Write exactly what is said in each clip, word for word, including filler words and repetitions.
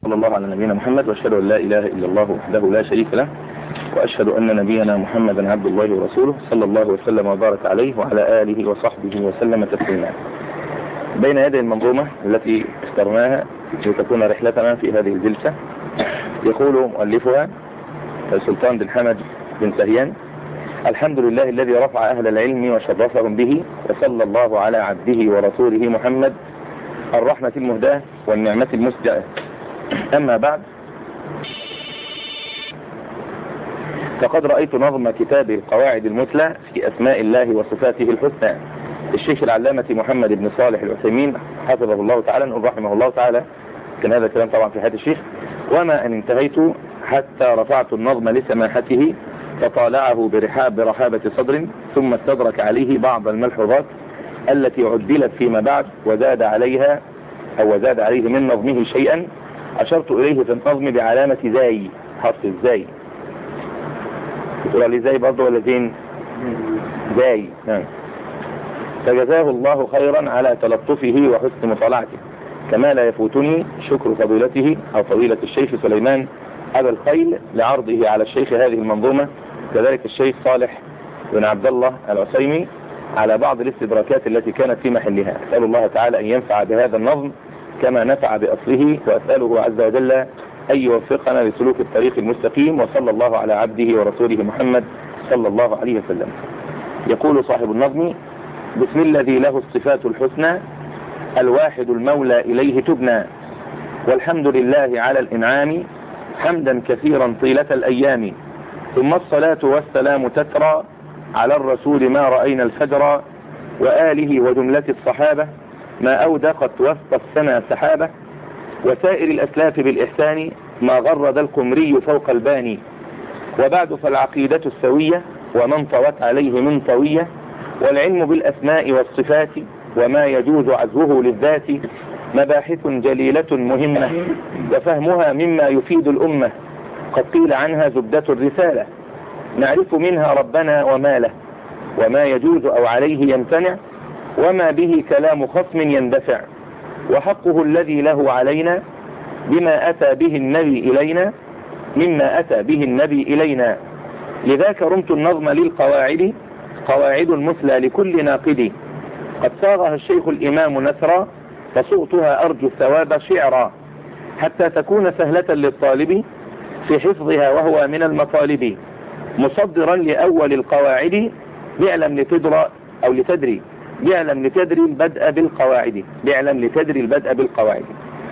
صلى الله على نبينا محمد، واشهد ان لا اله الا الله وحده لا شريك له، واشهد ان نبينا محمدا عبد الله ورسوله صلى الله وسلم وبارك عليه وعلى اله وصحبه وسلم تسليما. بين يدي المنظومة التي اخترناها لتكون رحلتنا في هذه الجلسة يقول مؤلفها السلطان بن حمد بن سهيان: الحمد لله الذي رفع أهل العلم وشرفهم به، وصلى الله على عبده ورسوله محمد الرحمة المهداة والنعمة المسجأة. أما بعد، فقد رأيت نظم كتاب القواعد المثلى في أسماء الله وصفاته الحسنى الشيخ العلامة محمد بن صالح العثيمين حفظه الله تعالى، نقول رحمه الله تعالى، كان هذا الكلام طبعا في حياة الشيخ. وما أن انتهيت حتى رفعت النظم لسماحته فطالعه برحاب برحابة صدر، ثم استدرك عليه بعض الملحوظات التي عدلت فيما بعد وزاد عليها أو زاد عليه من نظمه شيئا أشرت إليه في النظم بعلامة زاي، حرف الزاي. تقول لي زاي برضه ولا زين؟ زاي. نعم. فجزاه الله خيرا على تلطفه وحسن مطالعته، كما لا يفوتني شكر فضيلته أو فضيلة الشيخ سليمان أبا الخيل لعرضه على الشيخ هذه المنظومة، كذلك الشيخ صالح بن عبد الله العثيمي على بعض الاستدراكات التي كانت في محلها. أسأل الله تعالى أن ينفع بهذا النظم كما نفع بأصله، وأسأله عز وجل أن يوفقنا لسلوك الطريق المستقيم، وصلى الله على عبده ورسوله محمد صلى الله عليه وسلم. يقول صاحب النظم: بسم الذي له الصفات الحسنى الواحد المولى إليه تبنى، والحمد لله على الإنعام حمدا كثيرا طيلة الأيام، ثم الصلاة والسلام تترى على الرسول ما رأينا الفجر، وآله وجملة الصحابة ما أودقت وسط السماء سحابة، وسائر الأسلاف بالإحسان ما غرد القمري فوق الباني. وبعد فالعقيدة السوية ومن طوت عليه من طوية، والعلم بالأسماء والصفات وما يجوز عزوه للذات مباحث جليلة مهمة، وفهمها مما يفيد الأمة قد قيل عنها زبدة الرسالة، نعرف منها ربنا وما له وما يجوز أو عليه يمتنع، وما به كلام خصم يندفع، وحقه الذي له علينا بما أتى به النبي إلينا مما أتى به النبي إلينا. لذاك رمت النظم للقواعد قواعد مثلى لكل ناقد، قد صاغها الشيخ الإمام نثرا، فصوتها أرجو الثواب شعرا، حتى تكون سهلة للطالب في حفظها وهو من المطالب، مصدرا لأول القواعد بيعلم لتدرى أو لتدري بيعلم لتدري البدء بالقواعد بيعلم لتدري البدء بالقواعد.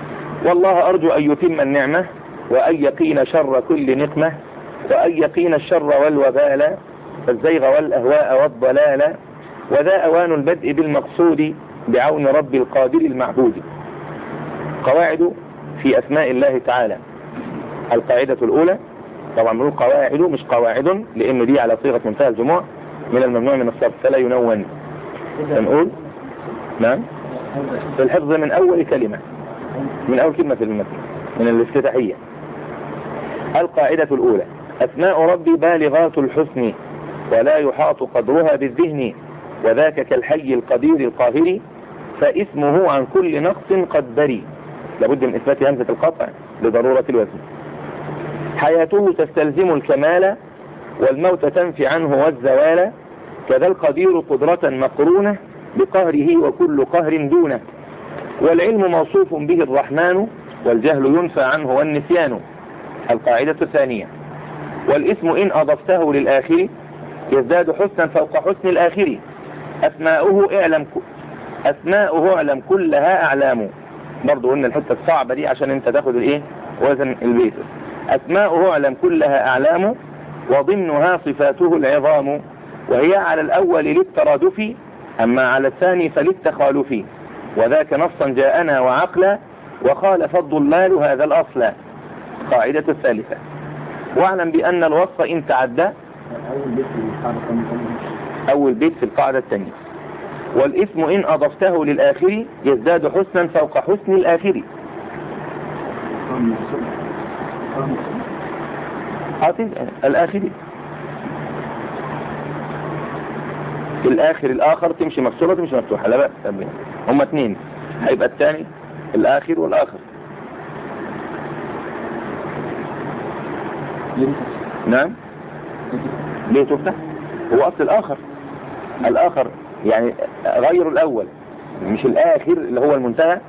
والله أرجو أن يتم النعمة، وأن يقين شر كل نقمة، وأن يقين الشر والوبال فالزيغ والأهواء والضلال، وذا أوان البدء بالمقصود بعون رب القادر المعبود. قواعد في أسماء الله تعالى. القاعدة الأولى، طبعا بنقول قواعد مش قواعد لأن دي على صيغة منتهى الجموع من الممنوع من الصرف فلا ينون. نقول نعم في الحفظ من أول كلمة من أول كلمة في المتن من الافتتاحية. القاعدة الأولى: أسماء ربي بالغات الحسن ولا يحاط قدرها بالذهن، وذاك كالحي القدير القاهر فاسمه عن كل نقص قد بري. لابد من إثبات همزة القطع لضرورة الوزن. حياته تستلزم الكمال والموت تنفي عنه والزوال، كذا القدير قدرة مقرونة بقهره وكل قهر دونه، والعلم موصوف به الرحمن والجهل ينفى عنه والنسيان. القاعدة الثانية: والاسم إن أضفته للآخر يزداد حسنا فوق حسن الآخر، أسماؤه اعلم أسماؤه اعلم كلها أعلام. برضو قلنا الحتة الصعبة دي عشان انت تاخد الايه وزن البيت. أسماؤه اعلم كلها أعلام، وضمنها صفاته العظام، وهي على الأول للترادف أما على الثاني فللتخالف، وذاك نصا جاءنا وعقلا وخالف الضلال هذا الأصل. قاعدة الثالثة: واعلم بأن الوصف إن تعدى أول بيت في القاعدة الثانية: والاسم إن أضفته للآخر يزداد حسنا فوق حسن الآخر. الآخر الآخر الآخر تمشي مكسورة تمشي مفتوحة لا بأس، هم اثنين هيبقى الثاني الآخر والآخر. نعم. ليه تفتح؟ هو أصل الآخر الآخر يعني غير الأول مش الآخر اللي هو المنتهى.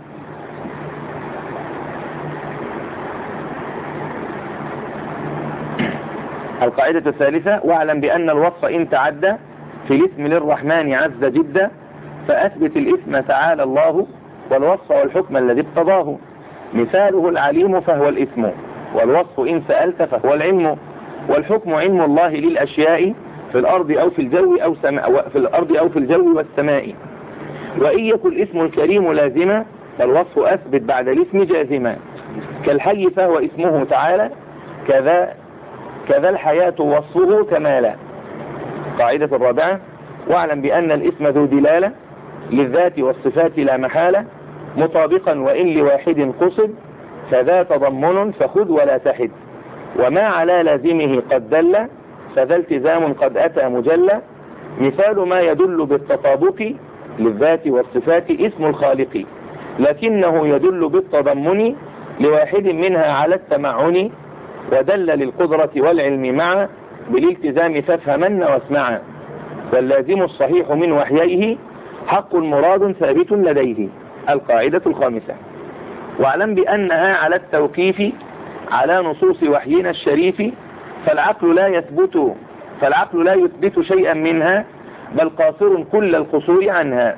القاعدة الثالثة: واعلم بأن الوصف إن تعدى في الاسم للرحمن عز جدا فأثبت الاسم تعالى الله والوصف والحكم الذي اقتضاه. مثاله العليم فهو الاسم، والوصف إن سألت فهو العلم، والحكم علم الله للأشياء في الأرض أو في الجو أو سماء في الأرض أو في الجو والسماء. وإن يكن الاسم الكريم لازما فالوصف أثبت بعد الاسم جازما، كالحي فهو اسمه تعالى، كذا كذا الحياة وصفه كمالا. قاعدة الرابعة: واعلم بأن الاسم ذو دلالة للذات والصفات لا محالة، مطابقا وإن لواحد قصد، فذا تضمن فخذ ولا تحد، وما على لازمه قد دل فذا التزام قد أتى مجلى. مثال ما يدل بالتطابق للذات والصفات اسم الخالق، لكنه يدل بالتضمن لواحد منها على التمعن، ودل للقدرة والعلم معا بالالتزام فافهمن واسمعا. واللازم الصحيح من وحييه حق مراد ثابت لديه. القاعدة الخامسة: واعلم بأنها على التوقيف على نصوص وحينا الشريف، فالعقل لا يثبت فالعقل لا يثبت شيئا منها، بل قاصر كل القصور عنها.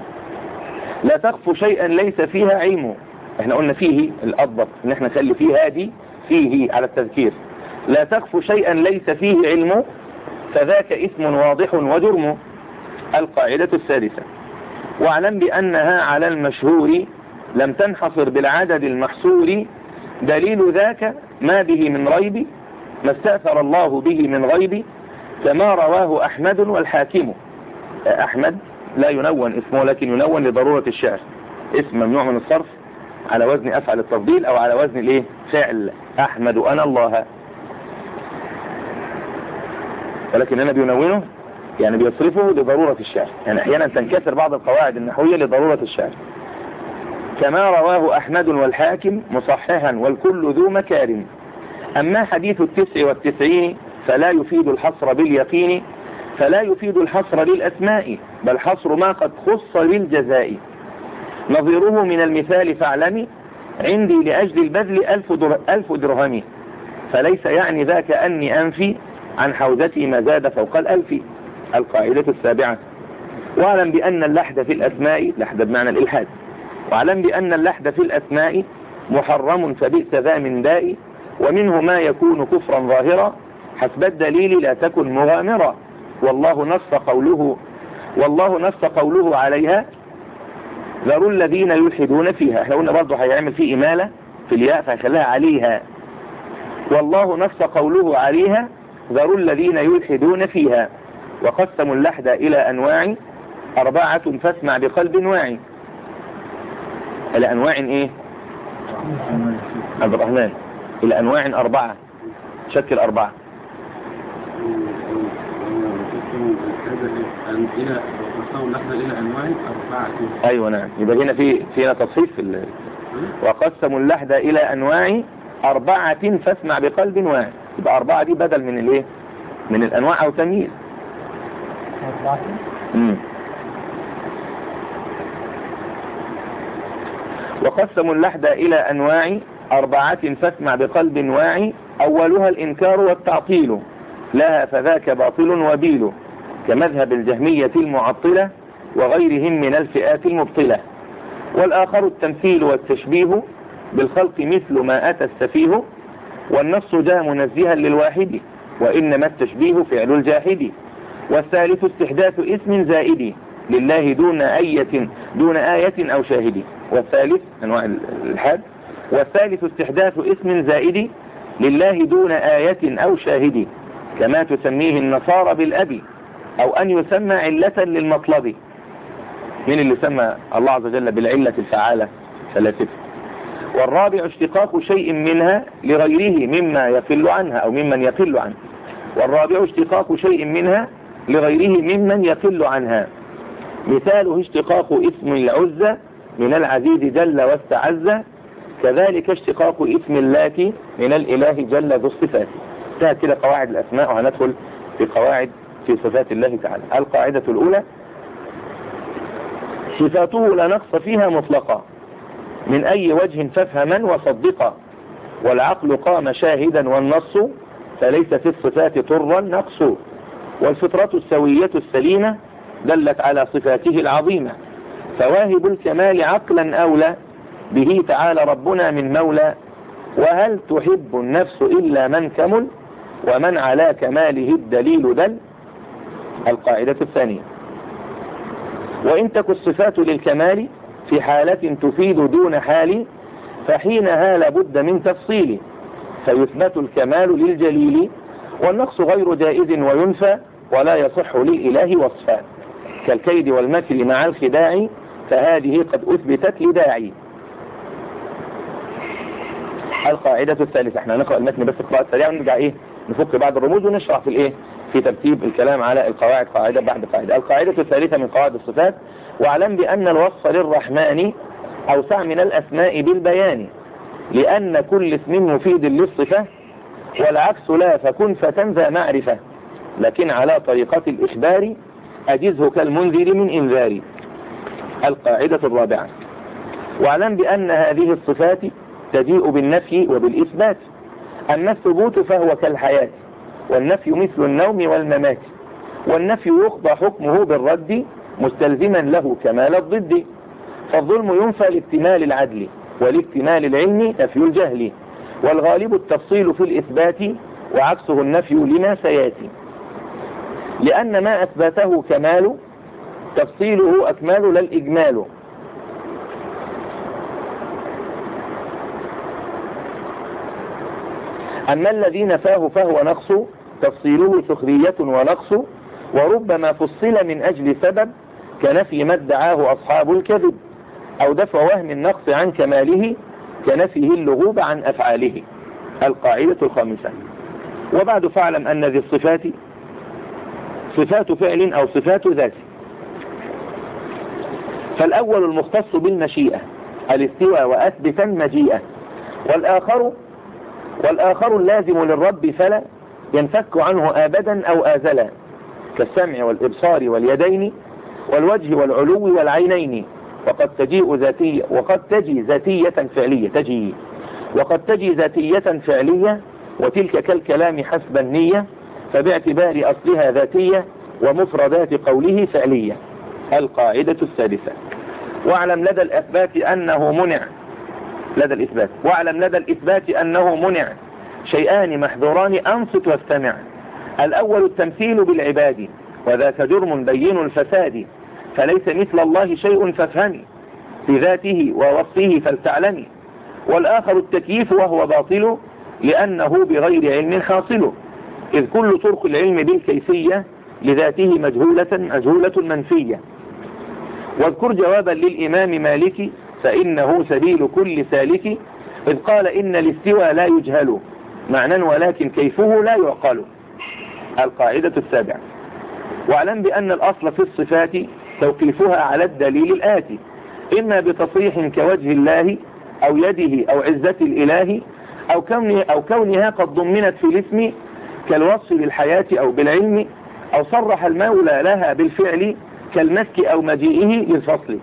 لا تخف شيئا ليس فيها علم. احنا قلنا فيه الأضبط ان احنا نخلي فيه هادي فيه على التذكير. لا تخف شيئا ليس فيه علم فذاك اسم واضح وجرم. القاعدة السادسة: واعلم بأنها على المشهور لم تنحصر بالعدد المحصور، دليل ذاك ما به من ريب ما استأثر الله به من غيب، كما رواه أحمد والحاكم. أحمد لا ينون اسمه لكن ينون لضرورة الشعر، اسم ممنوع من الصرف على وزن أفعل التفضيل أو على وزن الايه فعل. أحمد أنا الله، ولكن أنا بينونه يعني بيصرفه لضرورة الشعر، يعني أحيانا تنكسر بعض القواعد النحوية لضرورة الشعر. كما رواه أحمد والحاكم مصححا والكل ذو مكارم. أما حديث التسع والتسعين فلا يفيد الحصر باليقين، فلا يفيد الحصر للأسماء بل حصر ما قد خص للجزاء. نظيره من المثال فاعلمي عندي لأجل البذل ألف, در... ألف درهم، فليس يعني ذاك أني أنفي عن حوزتي ما زاد فوق الألف. القاعدة السابعة: واعلم بأن اللحد في الأسماء، لحد بمعنى الإلحاد، واعلم بأن اللحد في الأسماء محرم فبئس ذا من داء، ومنه ما يكون كفرا ظاهرا حسب الدليل لا تكن مغامرا. والله نص قوله والله نص قوله عليها ذروا الذين يلحدون فيها. احنا قلنا برضه هيعمل فيه إمالة في الياء فهيخليها عليها. والله نص قوله عليها ذروا الذين يلحدون فيها. وقسموا اللحد إلى أنواع أربعة فاسمع بقلب واعي. إلى أنواع إيه؟ عبد الرحمن إلى أنواع أربعة، شكل أربعة. إلى أنواع أربعة. أيوة نعم، يبقى هنا في فينا تصحيف في ال... وقسموا اللحد إلى أنواع أربعة فاسمع بقلب واعي. يبقى أربعة دي بدل من الإيه؟ من الأنواع أو تمييز. امم وقسموا اللحد إلى أنواع أربعة فاسمع بقلب واعي. أولها الإنكار والتعطيل لها فذاك باطل وبيل، كمذهب الجهمية المعطلة وغيرهم من الفئات المبطلة. والآخر التمثيل والتشبيه بالخلق مثل ما أتى السفيه، والنص جاء منزها للواحد وإنما التشبيه فعل الجاحد. والثالث استحداث اسم زائد لله دون آية دون آية أو شاهد. والثالث أنواع الحاد. والثالث استحداث اسم زائد لله دون آية أو شاهد، كما تسميه النصارى بالأبي، أو أن يسمى علة للمطلب. من اللي سمى الله عز وجل بالعلة الفعالة؟ ثلاثة. والرابع اشتقاق شيء منها لغيره مما يقل عنها أو ممن يقل عنه. والرابع اشتقاق شيء منها لغيره ممن يقل عنها. مثاله اشتقاق اسم العزة من العزيز جل واستعز، كذلك اشتقاق اسم اللات من الإله جل ذو الصفات. انتهت كده قواعد الأسماء، وهندخل في قواعد في صفات الله تعالى. القاعدة الأولى: صفاته لا نقص فيها مطلقا من أي وجه فافهما وصدقا، والعقل قام شاهدا والنص فليس في الصفات طرا نقص، والفطرة السوية السليمة دلت على صفاته العظيمة، فواهب الكمال عقلا أولى به تعالى ربنا من مولى، وهل تحب النفس إلا من كمل ومن على كماله الدليل دل. القاعدة الثانية: وإن تك الصفات للكمال في حالة تفيد دون حال، فحينها لابد من تفصيل، فيثبت الكمال للجليل، والنقص غير جائز وينفى، ولا يصح للإله وصفا، كالكيد والمكر مع الخداع، فهذه قد أثبتت لداعي. القاعدة الثالثة: احنا هنقرأ المتن بس قراءة سريعة ونرجع ايه نفك بعض الرموز ونشرح في الايه في ترتيب الكلام على القواعد قاعدة بعد قاعدة. القاعدة الثالثة من قواعد الصفات: واعلم بأن الوصف للرحمن أوسع من الأسماء بالبيان، لأن كل اسم مفيد للصفة، والعكس لا، فكن فتنزى معرفة، لكن على طريقة الإخبار أجزه كالمنذر من إنذار. القاعدة الرابعة: واعلم بأن هذه الصفات تجيء بالنفي وبالإثبات، أما الثبوت فهو كالحياة، والنفي مثل النوم والممات، والنفي يخضى حكمه بالرد مستلزما له كمال الضد، فالظلم ينفى لاكتمال العدل، ولاكتمال العلم نفي الجهل، والغالب التفصيل في الإثبات، وعكسه النفي لما سياتي، لأن ما أثبته كمال تفصيله أكمال لا الإجمال. أما الذي نفاه فهو نقص، تفصيله سخرية ونقص، وربما فصل من أجل سبب، كنفي ما ادعاه أصحاب الكذب، أو دفع وهم النقص عن كماله، كنفيه اللغوب عن أفعاله. القاعدة الخامسة: وبعد فاعلم أن ذي الصفات صفات فعل أو صفات ذات. فالأول المختص بالمشيئة الاستواء وأثبتا مجيئة، والآخر والآخر اللازم للرب فلا ينفك عنه أبدا أو آزلا، كالسمع والإبصار واليدين والوجه والعلو والعينين، وقد تجيء ذاتية وقد تجي ذاتية فعلية تجي وقد تجي ذاتية فعلية، وتلك كالكلام حسب النية، فباعتبار أصلها ذاتية، ومفردات قوله فعلية. القاعدة السادسة: واعلم لدى الإثبات أنه منع لدى الإثبات واعلم لدى الإثبات أنه منع شيئان محذوران، أنصت واستمع. الأول التمثيل بالعباد، وذاك جرم بين الفساد، فليس مثل الله شيء فافهمي، في ذاته ووصفه فلتعلمي. والآخر التكييف، وهو باطل، لأنه بغير علم حاصل، إذ كل طرق العلم بالكيفية لذاته مجهولة مجهولة منفية. واذكر جوابا للإمام مالك، فإنه سبيل كل سالك، إذ قال إن الاستوى لا يجهل معنى، ولكن كيفه لا يعقل. القاعدة السابعة: واعلم بأن الأصل في الصفات توقيفها على الدليل الآتي، إما بتصريح كوجه الله، أو يده، أو عزة الإله، أو, كون أو كونها قد ضمنت في الاسم، كالوصف بالحياة أو بالعلم، أو صرح المولى لها بالفعل، كالمسك أو مجيئه للفصل.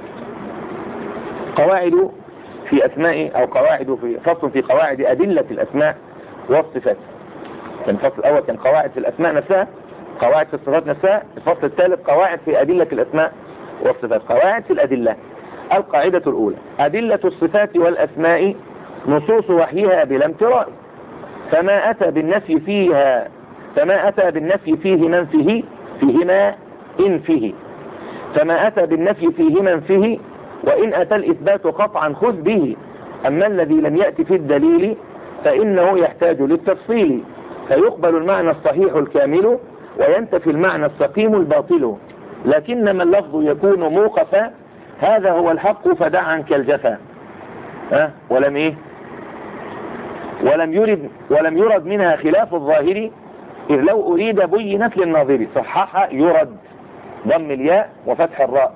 قواعد في أسماء أو قواعد في فصل في قواعد أدلة الأسماء والصفات. كان الفصل الأول كان قواعد في الأسماء نفسها، قواعد في الصفات نفسها. الفصل الثالث قواعد في أدلة الأسماء والصفات. قواعد في الأدلة: القاعدة الأولى: أدلة الصفات والأسماء نصوص وحيها بلا امتراء، فما أتى بالنفي فيها فما أتى بالنفي فيه من فيه فيهما إن فيه فما أتى بالنفي فيه من فيه، وإن أتى الإثبات قطعا خذ به. أما الذي لم يأتي في الدليل فإنه يحتاج للتفصيل، فيقبل المعنى الصحيح الكامل، وينتفي المعنى السقيم الباطل، لكنما اللفظ يكون موقفا، هذا هو الحق فدع عنك الجفا. أه؟ ولم إيه ولم يرد ولم يرد منها خلاف الظاهر، إذ لو أريد بينت للناظر. صحح يرد ضم الياء وفتح الراء.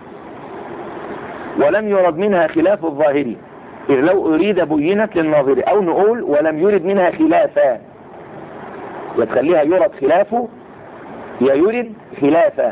ولم يرد منها خلاف الظاهر، إذ لو أريد بينت للناظر، أو نقول ولم يرد منها خلافا، يا تخليها يرد خلافه يا يرد خلافه.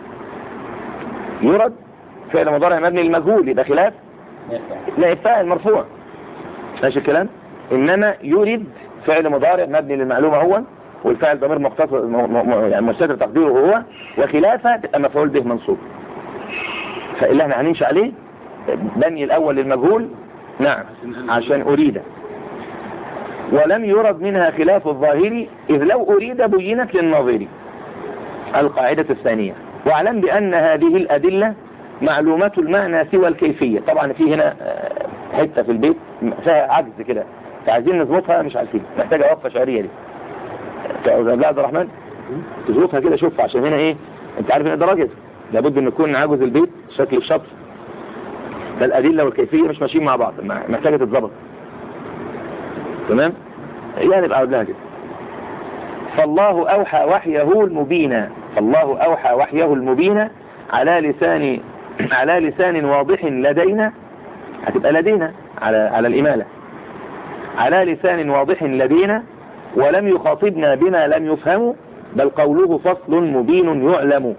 يرد فعل مضارع مبني للمجهول يبقى خلاف لا الفاعل مرفوع ماشي الكلام. انما يرد فعل مضارع مبني للمعلومه هو والفاعل ضمير مختصر يعني مستتر تقديره هو وخلافه تبقى مفعول به منصوب. فاللي احنا هنمشي عليه بني الاول للمجهول نعم عشان اريد ولم يرد منها خلاف الظاهر إذ لو أريد بينت للناظر. القاعدة الثانية واعلم بأن هذه الأدلة معلومات المعنى سوى الكيفية. طبعا في هنا حتة في البيت فيها عجز كده فعايزين نظبطها مش عارفين محتاجة وقفة شعرية دي لا عبد الرحمن تظبطها كده شوف عشان هنا ايه انت عارف ان ده راجل لابد ان يكون عجز البيت شكل الشطر فالأدلة والكيفية مش ماشيين مع بعض محتاجة تتظبط تمام يعني بقى لها كده. فالله أوحى وحيه المبين فالله أوحى وحيه المبين على لسان على لسان واضح لدينا هتبقى لدينا على على الإمالة على لسان واضح لدينا ولم يخاطبنا بما لم يفهم بل قوله فصل مبين يعلم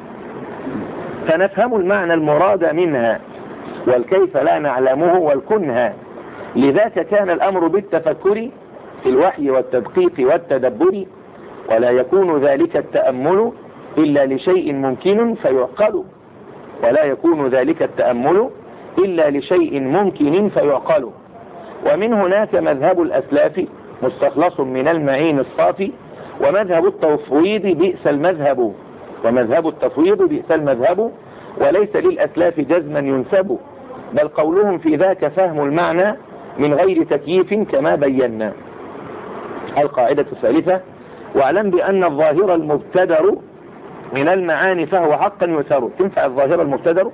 فنفهم المعنى المراد منها والكيف لا نعلمه والكنها. لذاك كان الأمر بالتفكر في الوحي والتدقيق والتدبر ولا يكون ذلك التأمل إلا لشيء ممكن فيعقل ولا يكون ذلك التأمل إلا لشيء ممكن فيعقل. ومن هناك مذهب الأسلاف مستخلص من المعين الصافي ومذهب التفويض بئس المذهب ومذهب التفويض بئس المذهب وليس للأسلاف جزما ينسب بل قولهم في ذاك فهم المعنى من غير تكييف كما بينا. القاعدة الثالثة واعلم بأن الظاهر المبتدر من المعاني فهو حقا يثر. تنفع الظاهر المبتدر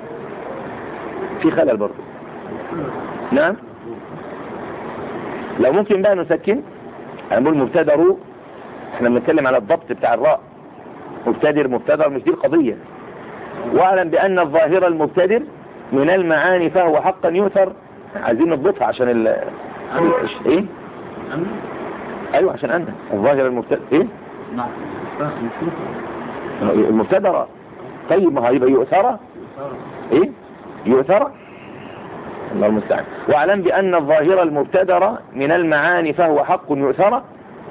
في خلل برضه نعم لو ممكن بقى نسكن هنقول مبتدر احنا بنتكلم على الضبط بتاع الراء مبتدر مبتدر مش دي القضية. واعلم بأن الظاهر المبتدر من المعاني فهو حقا يؤثر عايزين نضبطها عشان ال ايه ايوه عشان انا الظاهر المبتدر ايه المبتدر طيب ما هيبقى يؤثر ايه يؤثر الله المستعان. واعلم بأن الظاهر المبتدر من المعاني فهو حق يؤثر.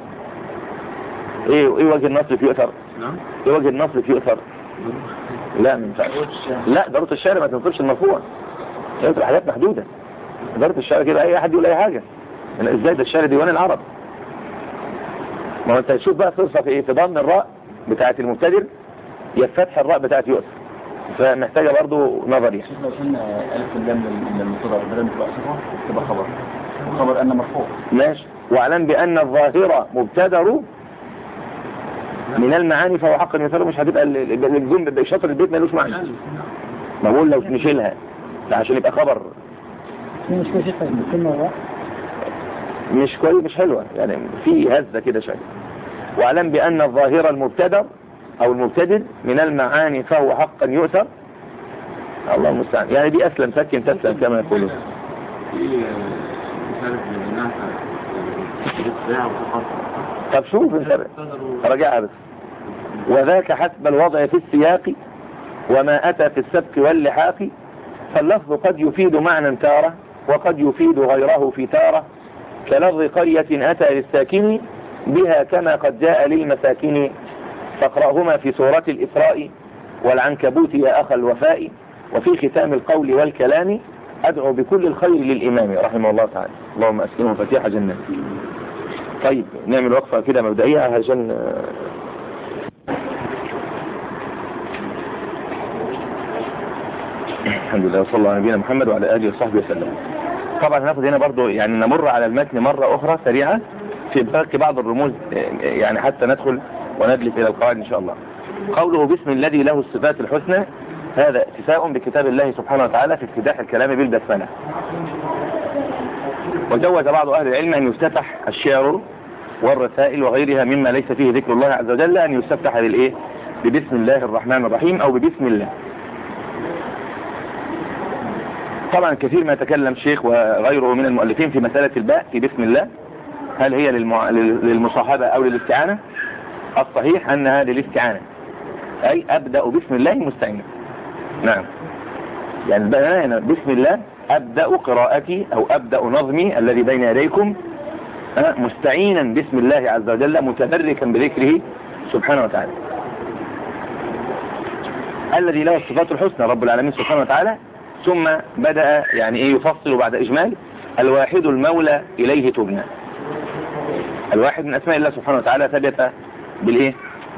ايه ايه وجه النص في يؤثر ايه وجه النص في يؤثر لا ما ينفعش لا ضرورة الشارع ما تنصبش المرفوع تبقى حاجات محدودة ضرورة الشارع كده اي حد يقول اي حاجة ازاي ده الشارع ديوان العرب ما هو انت تشوف بقى فرصة في ايه في ضمن الراء بتاعة المبتدر يفتح الراء بتاعة يؤثر فمحتاجة برضو نظر يعني لو شلنا ألف اللام للمبتدر بدل ما تبقى صفة تبقى خبر خبر أن مرفوع ماشي. واعلم بأن الظاهرة مبتدر من المعاني فهو حقا يثر مش هتبقى الجملة شطر البيت مالوش معنى ما بقول لو نشيلها عشان يبقى خبر مش كويس الكلمة مش كويس مش حلوة يعني في هزة كده شوية. واعلم بأن الظاهر المبتدر أو المبتدر من المعاني فهو حقا يؤثر الله المستعان يعني دي أسلم سكن تسلم كما يقولون. طب شوف انت رجعها بس. وذاك حسب الوضع في السياق وما أتى في السبك واللحاق فاللفظ قد يفيد معنى تارة وقد يفيد غيره في تارة كلفظ قرية أتى للساكن بها كما قد جاء للمساكن فاقرأهما في سورة الإسراء والعنكبوت يا أخ الوفاء وفي ختام القول والكلام أدعو بكل الخير للإمام رحمه الله تعالى اللهم أسلمه فتيح جنة. طيب نعمل وقفة كده مبدئية عشان الحمد لله وصلى الله على نبينا محمد وعلى آله وصحبه وسلم. طبعا هناخد هنا برضو يعني نمر على المتن مرة أخرى سريعة في باقي بعض الرموز يعني حتى ندخل وندلف إلى القواعد إن شاء الله. قوله باسم الذي له الصفات الحسنى هذا اتفاء بكتاب الله سبحانه وتعالى في افتتاح الكلام بالبسملة. وجوز بعض أهل العلم أن يفتتح الشعر والرسائل وغيرها مما ليس فيه ذكر الله عز وجل أن يستفتح بالإيه ببسم الله الرحمن الرحيم أو ببسم الله. طبعا كثير ما يتكلم شيخ وغيره من المؤلفين في مسألة الباء في بسم الله هل هي للمع... للمصاحبة أو للاستعانة؟ الصحيح أنها للاستعانة، أي أبدأ بسم الله مستعينا. نعم، يعني بقى أنا بسم الله أبدأ قراءتي أو أبدأ نظمي الذي بين يديكم مستعينا بسم الله عز وجل متبركا بذكره سبحانه وتعالى، الذي له الصفات الحسنى رب العالمين سبحانه وتعالى. ثم بدأ يعني إيه يفصل بعد إجمال: الواحد المولى إليه تبنى. الواحد من أسماء الله سبحانه وتعالى ثبت بالإيه؟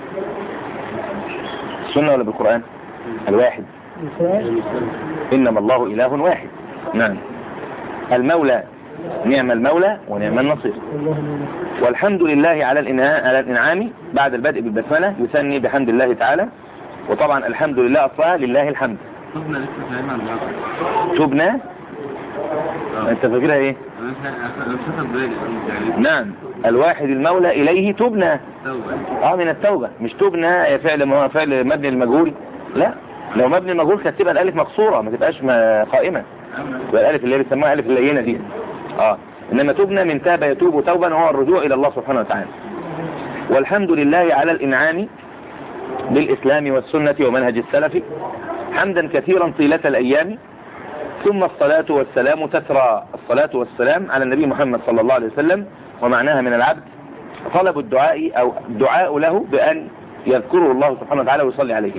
السنة ولا بالقرآن؟ الواحد، إنما الله إله واحد. نعم، المولى، نعم المولى ونعم النصير. والحمد لله على الإنعام على الإنعام بعد البدء بالبسملة يثني بحمد الله تعالى. وطبعا الحمد لله أصلها لله الحمد. تبنى لسه فاهمها النهارده. تبنى؟ أنت فاكرها إيه؟ أنا مش هاخد بالي يعني. نعم، الواحد المولى إليه تبنى. اه من التوبة، مش تبنى فعل ما فعل مبني المجهول. لا، لو مبني المجهول كانت تبقى الألف مقصورة ما تبقاش قائمة، تبقى الألف اللي بيسموها ألف اللينة دي. اه إنما تبنى من تاب يتوب توبا وهو الرجوع إلى الله سبحانه وتعالى. والحمد لله على الإنعام بالإسلام والسنة ومنهج السلف حمدا كثيرا طيلة الأيام. ثم الصلاة والسلام تترى. الصلاة والسلام على النبي محمد صلى الله عليه وسلم، ومعناها من العبد طلب الدعاء أو الدعاء له بأن يذكره الله سبحانه وتعالى ويصلي عليه.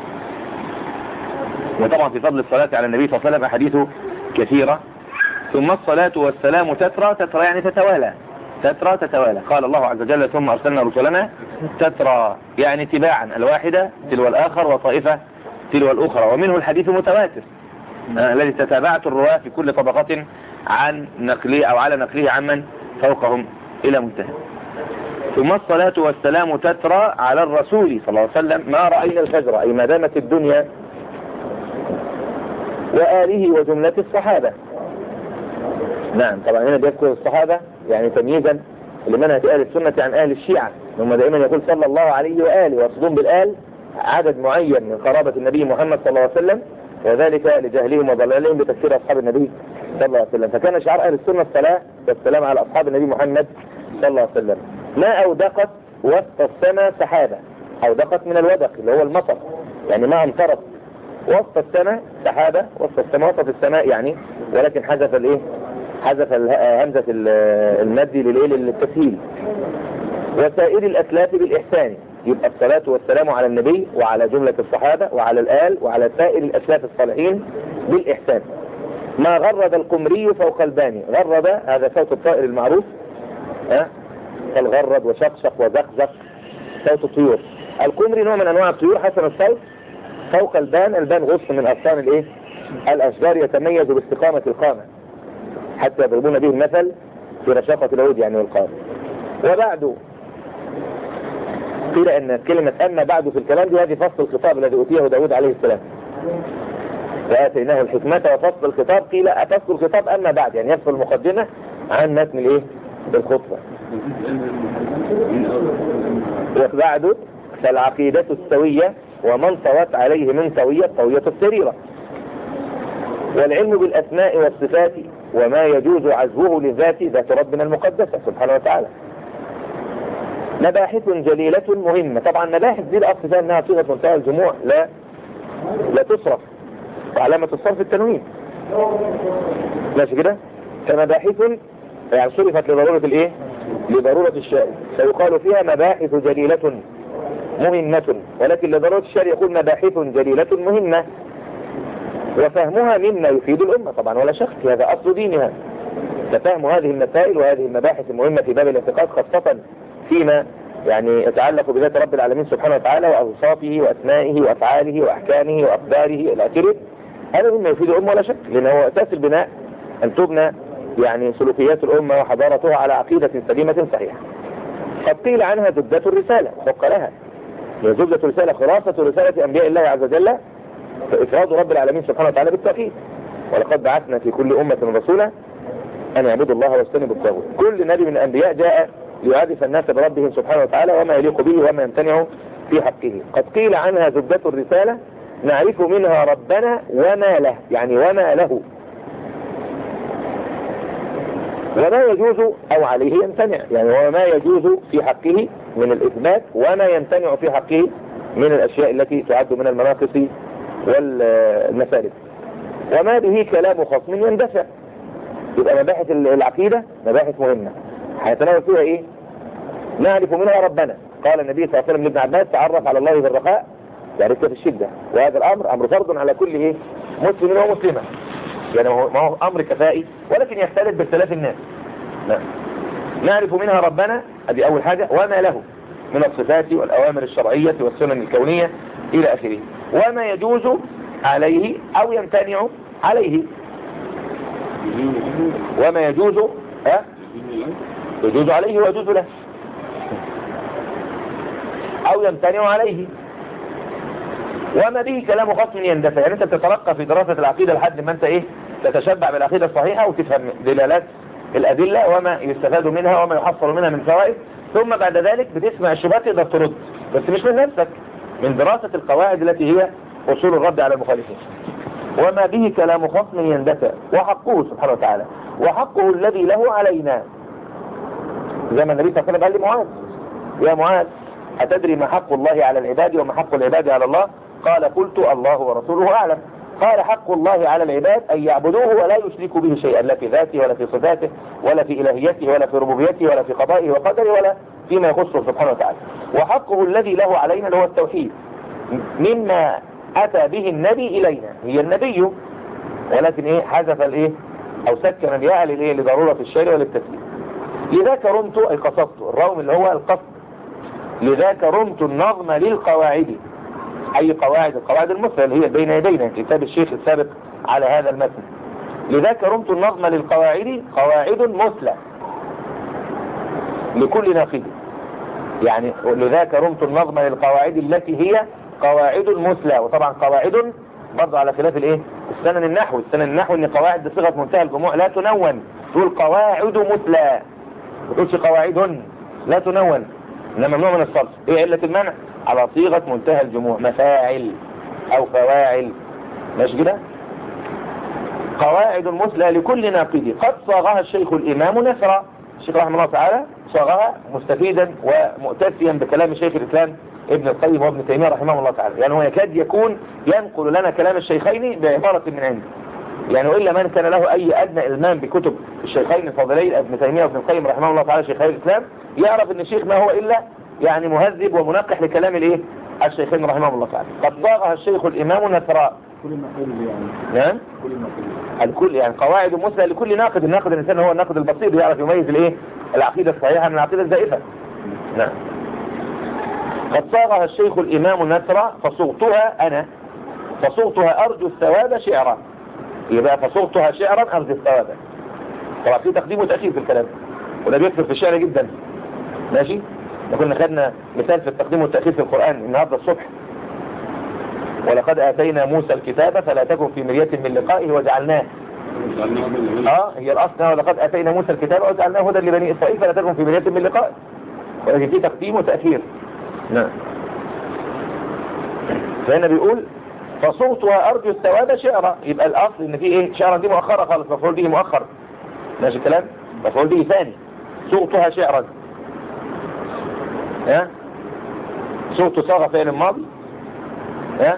وطبعا في فضل الصلاة على النبي صلى الله عليه وسلم أحاديث كثيرة. ثم الصلاة والسلام تترى. تترى يعني تتوالى، تترى تتوالى. قال الله عز وجل: ثم أرسلنا رسلنا تترى، يعني تباعا، الواحدة تلو الآخر وطائفة تلو الأخرى. ومنه الحديث متواتر الذي تتابعت الرواة في كل طبقة عن نقله أو على نقله عمن فوقهم إلى منتهى. ثم الصلاة والسلام تترى على الرسول صلى الله عليه وسلم ما رأينا الفجر، أي ما دامت الدنيا، وآله وجملة الصحابة. نعم، طبعا هنا بيذكر الصحابة يعني تمييزا لمنهج أهل السنة عن أهل الشيعة، هم دائما يقول صلى الله عليه وآله، ويقصدون بالآل عدد معين من قرابة النبي محمد صلى الله عليه وسلم، وذلك لجهلهم وضلالهم بتكفير أصحاب النبي صلى الله عليه وسلم. فكان شعار أهل السنة الصلاة والسلام على أصحاب النبي محمد صلى الله عليه وسلم. ما أودقت وسط السماء سحابة. أودقت من الودق اللي هو المطر، يعني ما أمطرت وسط السماء سحابة، وسط السماء وسط السماء يعني، ولكن حذف الايه؟ حذف همزة المد للايه؟ للتسهيل. وسائر الأسلاف بالإحسان، يبقى الصلاة والسلام على النبي وعلى جملة الصحابة وعلى الآل وعلى سائر الأسلاف الصالحين بالإحسان. ما غرد القمري فوق الباني. غرد هذا صوت الطائر المعروف، أه؟ الغرد وشقشق وزقزق صوت الطيور. القمري نوع من أنواع الطيور حسن الصوت. فوق البان، البان غصن من أغصان الايه؟ الأشجار، يتميز باستقامة القامة حتى يضربون به المثل في رشاقة العود يعني والقامة. وبعد قيل أن كلمة أما بعد في الكلام دي هذه فصل الخطاب الذي أوتيه داود عليه السلام، وآتيناه الحكمة وفصل الخطاب. قيل فصل الخطاب أما بعد، يعني يفصل المقدمة عن متن الايه؟ الخطبة. وبعد فالعقيدة السوية ومن طوت عليه من سوية طوية السريرة. والعلم بالأسماء والصفات وما يجوز عزوه لذات ذات ربنا المقدسة سبحانه وتعالى. مباحث جليلة مهمة. طبعا مباحث دي الأصل فيها أنها صيغة منتهى الجموع، لا لا تصرف، وعلامة الصرف التنوين، ماشي كده. فمباحث يعني صرفت لضرورة الايه؟ لضرورة الشارع، فيقال فيها مباحث جليلة مهمة، ولكن لضرورة الشارع يقول مباحث جليلة مهمة. وفهمها مما يفيد الأمة طبعا ولا شك، هذا أصل دينها. ففهم هذه المسائل وهذه المباحث المهمة في باب الاعتقاد، خاصة فيما يعني يتعلق بذات رب العالمين سبحانه وتعالى وأوصافه وأسمائه وأفعاله وأحكامه وأخباره إلى آخره، هذا مما يفيد الأمة ولا شك، لأنه هو أساس البناء أن تبنى يعني سلوكيات الأمة وحضارتها على عقيدة سليمة صحيحة. قد قيل عنها زبدة الرسالة، حق لها، هي زبدة الرسالة خلاصة رسالة أنبياء الله عز وجل، فإفراد رب العالمين سبحانه وتعالى بالتوحيد. ولقد بعثنا في كل أمة رسولا أن يعبدوا الله واجتنبوا الطاغوت. كل نبي من الأنبياء جاء ليعرف الناس بربهم سبحانه وتعالى وما يليق به وما يمتنع في حقه. قد قيل عنها زبدة الرسالة نعرف منها ربنا وما له، يعني وما له. وما يجوز أو عليه يمتنع، يعني هو ما يجوز في حقه من الإثبات وما يمتنع في حقه من الأشياء التي تعد من المناقص والمسالك. وما به كلام خصم يندفع. يبقى مباحث العقيدة مباحث مهمة هيتناول فيها إيه؟ نعرف منها ربنا. قال النبي صلى الله عليه وسلم لابن عباس: تعرف على الله في الرخاء يعرفك في الشدة. وهذا الأمر أمر فرض على كل إيه؟ مسلم ومسلمة، يعني ما هو أمر كفائي ولكن يختلف باختلاف الناس. نعم. نعرف منها ربنا، هذه أول حاجة، وما له من الصفات والأوامر الشرعية والسنن الكونية إلى آخره، وما يجوز عليه أو يمتنع عليه. وما يجوز أه؟ يجوز عليه ويجوز له أو يمتنع عليه. وما به كلام خصم يندفع، يعني أنت بتترقى في دراسة العقيدة لحد ما أنت إيه تتشبع بالعقيدة الصحيحة وتفهم دلالات الأدلة وما يستفاد منها وما يحصل منها من فوائد، ثم بعد ذلك بتسمع الشبهات تقدر ترد، بس مش من نفسك، من دراسة القواعد التي هي أصول الرد على المخالفين. وما به كلام خصم يندفع، وحقه سبحانه وتعالى، وحقه الذي له علينا. زي ما النبي صلى الله عليه وسلم قال لمعاذ: يا معاذ أتدري ما حق الله على العباد وما حق العباد على الله؟ قال: قلت: الله ورسوله أعلم. قال: حق الله على العباد أن يعبدوه ولا يشركوا به شيئا، لا في ذاته ولا في صفاته ولا في إلهيته ولا في ربوبيته ولا في قضائه وقدره ولا فيما يخصه سبحانه وتعالى. وحقه الذي له علينا اللي هو التوحيد، مما أتى به النبي إلينا، هي النبي، ولكن إيه حذف الإيه أو سكن الياء للإيه لضرورة الشرع وللتسليم. لذاك رمت أي قصدت، الروم اللي هو القصد. لذاك رمت النظم للقواعد، أي قواعد، القواعد المثلى اللي هي بين يدينا، كتاب الشيخ السابق على هذا المتن. لذاك رمت النظم للقواعد، قواعد مثلى لكل ناقد، يعني لذاك رمت النظم للقواعد التي هي قواعد مثلى. وطبعا قواعد برضه على خلاف الايه السنن النحو، السنن النحو ان قواعد بصيغه منتهى الجموع لا تنون، تقول قواعد مثلى، ما تقولش قواعد لا تنون، انما ممنوع من الصرف. ايه علة المنع؟ على صيغة منتهى الجموع، مفاعل او فواعل، ماشي كده. قواعد مثلى لكل ناقد قد صاغها الشيخ الامام نثرا، الشيخ رحمه الله تعالى صاغها مستفيدا ومؤتسيا بكلام شيخ الاسلام ابن القيم وابن تيمية رحمه الله تعالى، يعني هو يكاد يكون ينقل لنا كلام الشيخين بعبارة من عنده، يعني وإلا من كان له أي أدنى إلمام بكتب الشيخين الفاضلين ابن تيمية وابن القيم رحمه الله تعالى شيخي الإسلام يعرف أن الشيخ ما هو إلا يعني مهذب ومنقح لكلام الإيه الشيخين رحمه الله تعالى. قد صاغها الشيخ الإمام نثراء، كل الناقد يعني نعم كل الناقد الكل، يعني قواعد مثلى لكل ناقد. الناقد الإنسان هو الناقد البسيط يعرف يميز الإيه العقيدة الصحيحة من العقيدة الزائفة. نعم. قد صاغها الشيخ الإمام نثرا فصغتها أنا، فصغتها أرجو الثواب شعرا، يبقى فصغتها شعرا أرجو الثواب. طبعا في تقديم وتأخير في الكلام، وده بيكثر في الشعر جدا، ماشي. كنا خدنا مثال في التقديم والتأخير في القرآن النهارده الصبح: ولقد آتينا موسى الكتاب فلا تكن في مرية من لقائه وجعلناه اه هي الأصل، ولقد آتينا موسى الكتاب وجعلناه هدى لبني إسرائيل فلا تكن في مرية من لقائه، ولكن في تقديم وتأخير. نعم. فهنا بيقول فصوتها أرجو الثواب شعرا، يبقى الأصل إن في إيه شعرا دي مؤخرة خالص، مفعول به مؤخر، ماشي الكلام، مفعول به ثاني، صوتها شعرا. ها صوت صاغة فعل ماضي، ها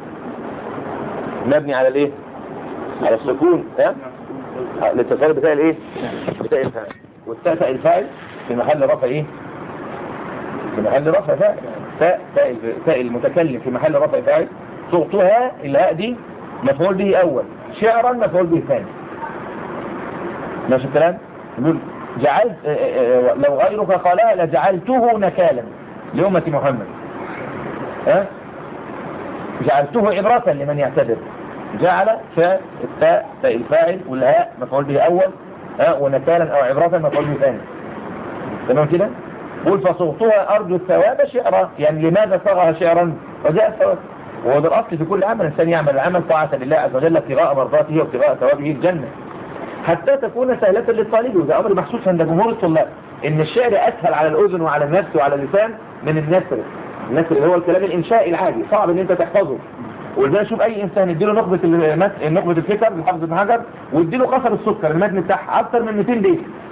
مبني على الايه على السكون، ها الاتصال بتاع الايه بتاع الفاعل، والتاء الفاعل في محل رفع ايه في محل رفع فاعل، تاء تاء المتكلم في محل رفع فاعل. صوتها الهاء دي مفعول به اول، شعرا مفعول به ثاني، ماشي الكلام. يقول جعلت لو غيرك قالها لجعلته نكالا لأمة محمد، ها جعلته عبرة لمن يعتبر. جعل فاء التاء تاء الفاعل والهاء مفعول به اول، ها ونكالا او عبرة مفعول به ثاني، تمام كده. قول فصوتها ارجو الثواب شعرا، يعني لماذا صاغها شعرا؟ وجاء الثواب، وهو ده الاصل في كل عمل الانسان يعمل العمل طاعة لله عز وجل ابتغاء مرضاته وابتغاء ثوابه الجنة حتى تكون سهلة للطالب. وده امر محسوس عند جمهور الطلاب ان الشعر اسهل على الاذن وعلى النفس وعلى اللسان من النثر. النثر اللي هو الكلام الانشائي العادي صعب ان انت تحفظه، ولذلك شوف اي انسان اديله نخبة نخبة الفكر لحافظ ابن حجر واديله قصر السكر المتن بتاعها اكثر من مئتين بيت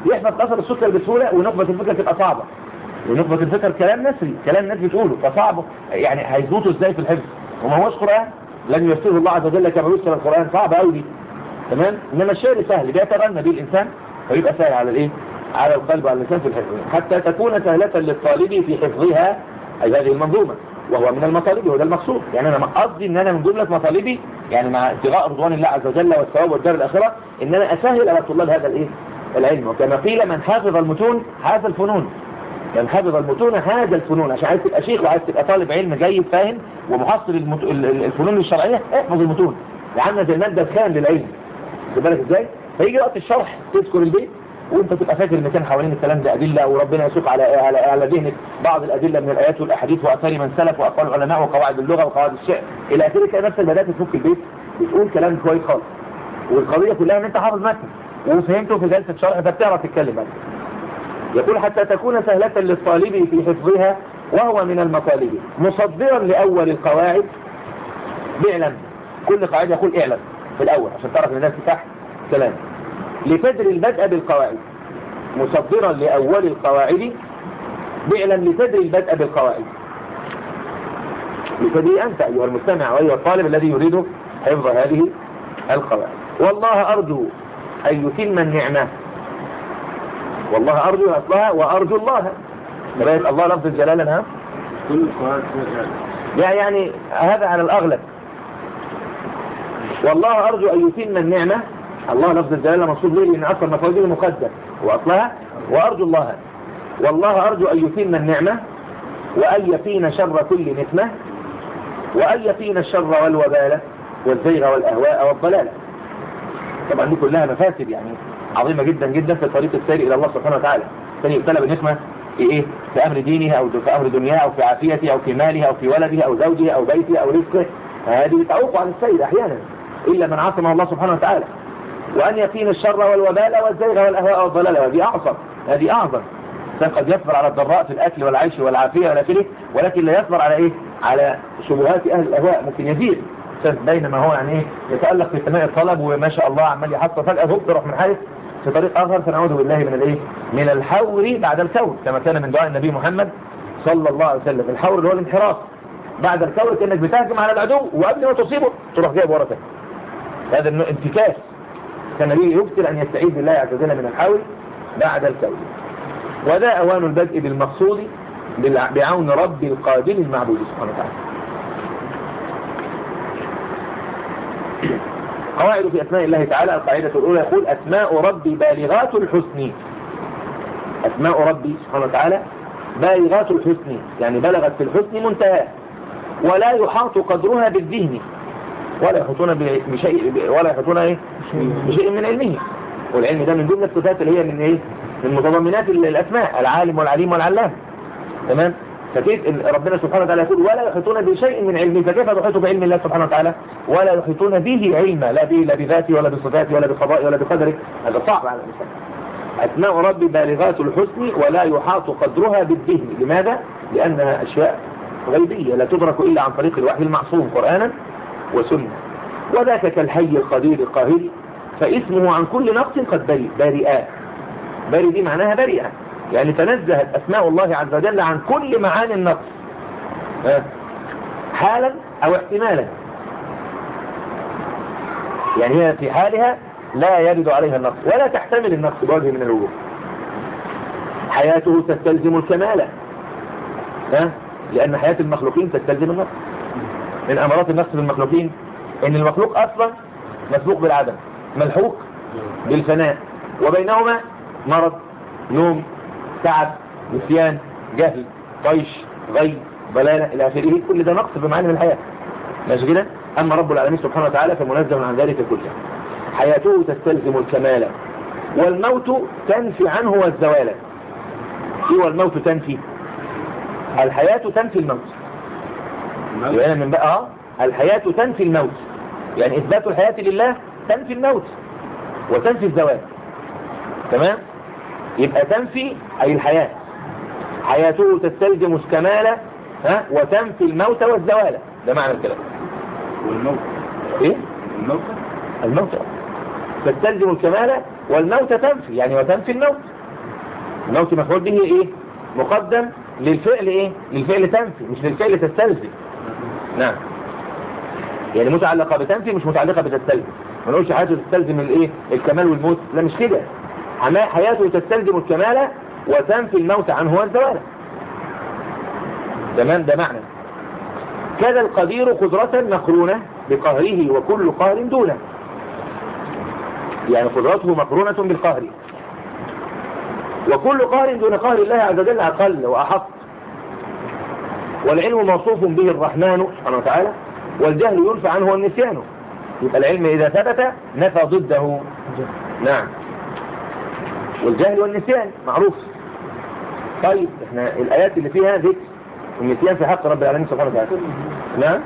يحفظ اثر السكر بسهوله ونخبه الفكره تبقى صعبه. ونخبه الفكر كلام نثري، كلام الناس بتقوله فصعب، يعني هيظبطوا ازاي في الحفظ وما هوش قران؟ لن ييسره الله عز وجل كما ييسر القران، صعب قوي دي. تمام. انما الشعر سهل بيتغنى به الانسان فيبقى سهل على الايه؟ على القلب وعلى اللسان في الحفظ، حتى تكون سهله للطالب في حفظها، اي هذه المنظومه، وهو من المطالب وده المقصود. يعني انا قصدي ان انا من جمله مطالبي يعني مع ابتغاء رضوان الله عز وجل والثواب والدار الاخره ان انا اسهل على طلاب هذا الايه؟ العلم. وكما قيل من حافظ المتون حاز الفنون، من حافظ المتون حاز الفنون. عشان عايز تبقى شيخ وعايز تبقى طالب علم جيد فاهم ومحصل المت... الفنون الشرعيه، احفظ المتون لعنا زي الماده الخام للعلم. خد بالك ازاي؟ فيجي وقت الشرح تذكر البيت وانت تبقى فاكر ان كان حوالين الكلام ده ادله، وربنا يسوق على على على ذهنك بعض الادله من الايات والاحاديث واثار من سلف واقوال العلماء وقواعد اللغه وقواعد الشعر الى اخره. تلاقي نفسك بدات تفك البيت بتقول كلام كويس خالص، والقضيه كلها ان انت حافظ متن وفهمته في جلسه شرح فبتعرف تتكلم بقى. يقول حتى تكون سهله للطالب في حفظها وهو من المطالب، مصدرا لاول القواعد باعلم. كل قاعده يقول اعلم في الاول عشان تعرف ان الناس تفتح كلام. لتدري البدء بالقواعد، مصدرا لأول القواعد باعلم لتدري البدء بالقواعد. لتدري أنت أيها المستمع وأيها الطالب الذي يريد حفظ هذه القواعد. والله أرجو أن يتم النعمة، والله أرجو أصلها وأرجو الله، نبات الله لفظ الجلالة. ها كل القواعد يعني يعني هذا على الأغلب. والله أرجو أن يتم النعمة، الله لفظ الجلالة منصوب ليه؟ لأن أصل مفعول مقدر وأصلها وأرجو الله. والله أرجو أن يتم النعمة وأن يقين شر كل نقمة وأن يقين الشر والوبال والزيغ والأهواء والضلال. طبعا دي كلها مفاسد يعني عظيمة جدا جدا في طريق السير إلى الله سبحانه وتعالى. كان يبتلى بالنقمة في إيه؟ في أمر دينه أو في أمر دنياه أو في عافيته أو في ماله أو في ولده أو زوجه أو بيته أو رزقه، هذه تعوق عن السير أحيانا إلا من عصمه الله سبحانه وتعالى. وأن يقين الشر والوبال والزيغ والأهواء والضلال، هذه أعظم، هذه أعظم. قد يصبر على الضراء في الأكل والعيش والعافية والآخره، ولكن لا يصبر على إيه؟ على شبهات أهل الأهواء، ممكن يزيد بينما هو يعني إيه؟ يتألق في سماء الطلب وما شاء الله عمال يحصل فجأة هو يروح من حارس في طريق آخر، فنعوذ بالله من الإيه؟ من الحور بعد الكور، كما كان من دعاء النبي محمد صلى الله عليه وسلم. الحور اللي هو الانحراف بعد الكور، كأنك بتهجم على العدو وقبل ما تصيبه تروح جايب ورا تاني. هذا انتكاس. كان النبي يبتل أن يستعيذ بالله عز وجل من الحول بعد الكون. وذا أوان البدء بالمقصود بعون رب القادر المعبود سبحانه وتعالى. قواعد في أسماء الله تعالى. القاعدة الأولى يقول أسماء ربي بالغات الحسن. أسماء ربي سبحانه وتعالى بالغات الحسن، يعني بلغت في الحسن منتهى، ولا يحاط قدرها بالذهن، ولا يحيطون بشيء ولا يحيطون ايه بشيء من علمه. والعلم ده من جمله الصفات اللي هي من ايه؟ من متضمنات الاسماء، العالم والعليم والعلام. تمام. فكيف ربنا سبحانه وتعالى يقول ولا يحيطون بشيء من علمه، فكيف يحيطوا بعلم الله سبحانه وتعالى ولا يحيطون به علما، لا به لا بذاته ولا بصفاته ولا بقضائه ولا بقدره؟ هذا صعب على الانسان. اسماء ربي بالغات الحسن ولا يحاط قدرها بالذهن. لماذا؟ لانها اشياء غيبيه لا تدرك الا عن طريق الوحي المعصوم قرانا وسنة. وذاك كالحي القدير القاهر، فاسمه عن كل نقص قد برئ. برئا، برئ دي معناها برئا، يعني تنزهت أسماء الله عز وجل عن كل معاني النقص حالا أو احتمالا. يعني هي في حالها لا يرد عليها النقص ولا تحتمل النقص بوجه من الوجوه. حياته تستلزم الكمال، لأن حياة المخلوقين تستلزم النقص. من أمارات النقص في المخلوقين ان المخلوق اصلا مسبوق بالعدم، ملحوق بالفناء، وبينهما مرض، نوم، تعب، نسيان، جهل، طيش، غي، ضلالة الى اخره. كل ده نقص بمعاني الحياة، ماشي كده. اما رب العالمين سبحانه وتعالى فمنزه عن ذلك كله. حياته تستلزم الكمال، والموت تنفي عنه والزوال. ايه والموت تنفي؟ الحياة تنفي الموت. يعني من بقى الحياة تنفي الموت، يعني إثبات الحياة لله تنفي الموت وتنفي الزوال. تمام. يبقى تنفي أي الحياة، حياته تستلزم الكمال ها وتنفي الموت والزوال. ده معنى الكلام. والموت ايه؟ الموت الموت تستلزم الكمال والموت تنفي، يعني وتنفي الموت الموت مفعول به ايه مقدم للفعل ايه للفعل تنفي مش للفعل تستلزم. نعم يعني متعلقة بتنفي مش متعلقة بتستلزم. ما نقولش حياته تستلزم الايه الكمال والموت، لا مش كده. حياته تستلزم الكمال وتنفي الموت عنه والزوال. تمام ده معنى. كذا القدير قدرة مقرونة بقهره وكل قهر دونه، يعني قدرته مقرونة بالقهر، وكل قهر دون قهر الله عز وجل أقل وأحط. والعلم موصوف به الرحمن سبحانه وتعالى، والجهل ينفى عنه والنسيان. يبقى العلم إذا ثبت نفى ضده. نعم والجهل والنسيان معروف. طيب احنا الآيات اللي فيها ذكر النسيان في حق رب العالمين سبحانه وتعالى. نعم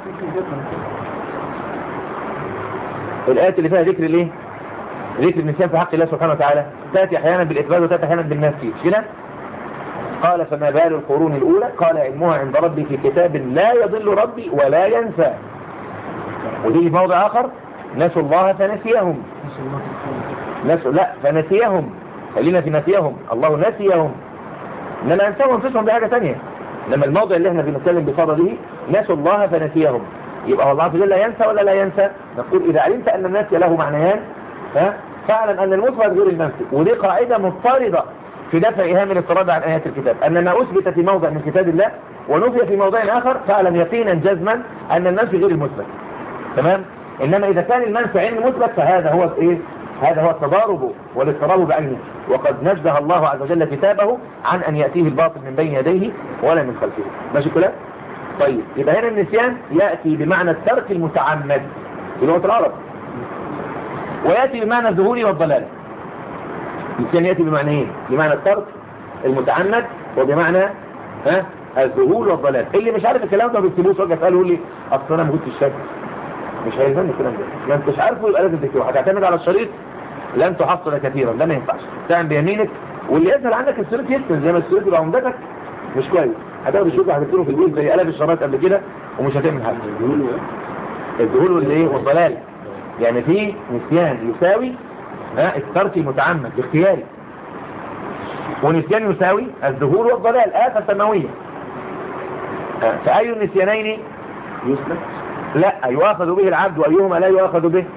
الآيات اللي فيها ذكر الايه ذكر النسيان في حق الله سبحانه وتعالى تأتي أحيانا بالإثبات وتأتي أحيانا بالنفي كده. قال فما بال القرون الأولى قال علمها عند ربي في كتاب لا يضل ربي ولا ينسى. ودي في موضع آخر نسوا الله فنسيهم. نسوا لا فنسيهم، خلينا في نسيهم، الله نسيهم، إنما أنسوا أنفسهم بحاجة ثانية. لما الموضع اللي احنا بنتكلم بفضله نسوا الله فنسيهم، يبقى الله عز وجل لا ينسى ولا لا ينسى. نقول إذا علمت أن النسي له معنيان فاعلم أن المثبت غير المنفي. ودي قاعدة مضطردة في دفع إيهام الاضطراد عن آيات الكتاب، أن ما أثبت في موضع من كتاب الله ونفي في موضع آخر فاعلم يقينا جزما أن المنفي غير المثبت. تمام. إنما إذا كان المنفي عين المثبت فهذا هو إيه؟ هذا هو التضارب والاضطراب بعينه. وقد نزه الله عز وجل كتابه عن أن يأتيه الباطل من بين يديه ولا من خلفه. ماشي كده؟ طيب يبقى هنا النسيان يأتي بمعنى الترك المتعمد في لغة العرب، ويأتي بمعنى الظهور والضلال. النسيان يأتي بمعنى ايه؟ بمعنى الترك المتعمد وبمعنى ها الظهور والضلال. اللي مش عارف الكلام ده ما بيكتبوش وجه قال يقول لي اصل انا ما كنتش شايف، مش هيلزمني الكلام ده، ما انتش عارفه يبقى لازم تكتبه. هتعتمد على الشريط لن تحصل كثيرا، ده ما ينفعش. تعمل بيمينك واللي يسهل عندك الشريط يسهل زي ما الشريط يبقى عمدتك مش كويس. هتاخد الشريط هتكتبه في الجول زي قلب الشرايط قبل كده ومش هتعمل حاجه. الظهور والايه والضلال يعني في نسيان يساوي ها الترك المتعمد باختياري، ونسيان يساوي الظهور والضلال آفة سماوية. فأي النسيانين يسلك لا يؤاخذ به العبد وأيهما لا يؤاخذ به؟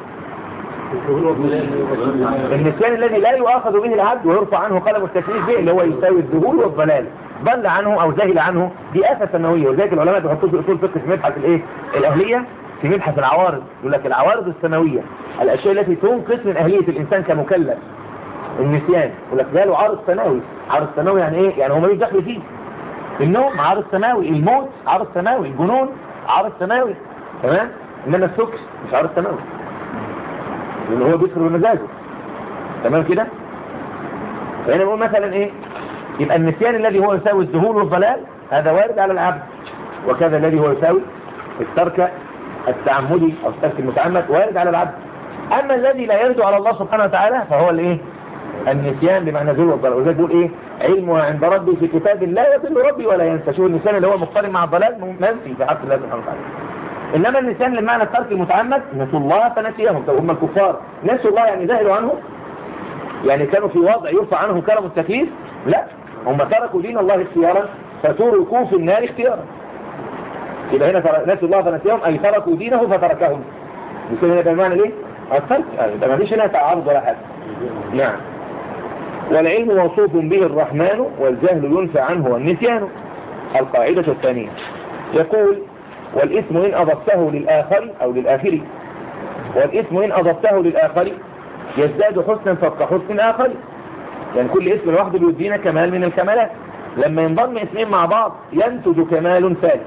النسيان الذي لا يؤاخذ به العبد ويرفع عنه قلم التكليف به اللي هو يساوي الظهور والضلال، ضل عنه أو زهل عنه، دي آفة سماوية. وذلك العلماء بيحطوا في أصول فقه في مبحث الايه الأهلية، في مبحث العوارض يقول لك العوارض السماوية الأشياء التي تنقص من أهلية الإنسان كمكلف. النسيان يقول لك ده له عارض سماوي. عارض سماوي يعني ايه؟ يعني هو ملوش دخل فيه. النوم عارض سماوي، الموت عارض سماوي، الجنون عارض سماوي. تمام. انما السكر مش عارض سماوي لان هو بيسكر بمزاجه. تمام كده. فهنا نقول مثلا ايه؟ يبقى النسيان الذي هو يساوي الذهول والضلال هذا وارد على العبد، وكذا الذي هو يساوي الترك التعمدي او الترك المتعمد وارد على العبد. اما الذي لا يرد على الله سبحانه وتعالى فهو الايه؟ النسيان بمعنى ذل والضلال. وذلك بيقول ايه؟ علمها عند ربي في كتاب لا يضل ربي ولا ينسى. شوف النسيان اللي هو مقترن مع الضلال منفي في حق الله سبحانه وتعالى. انما النسيان لمعنى الترك المتعمد نسوا الله فنسيهم. طب هم الكفار نسوا الله يعني ذهلوا عنه؟ يعني كانوا في وضع يرفع عنهم كلام التكليف؟ لا، هم تركوا دين الله اختيارا فتركوا في النار اختيارا. يبقى هنا نسوا الله فنسيهم اي تركوا دينه فتركهم. النسيان هنا بمعنى ايه؟ الترك. ده ما فيش هنا تعارض ولا حاجه. نعم. والعلم موصوف به الرحمن والجهل ينفى عنه والنسيان. القاعدة الثانية يقول والاسم إن أضفته للآخر أو للآخر والاسم إن أضفته للآخر يزداد حسنا فوق حسن آخر. يعني كل اسم لوحده بيدينا كمال من الكمالات، لما ينضم اسمين مع بعض ينتج كمال ثالث.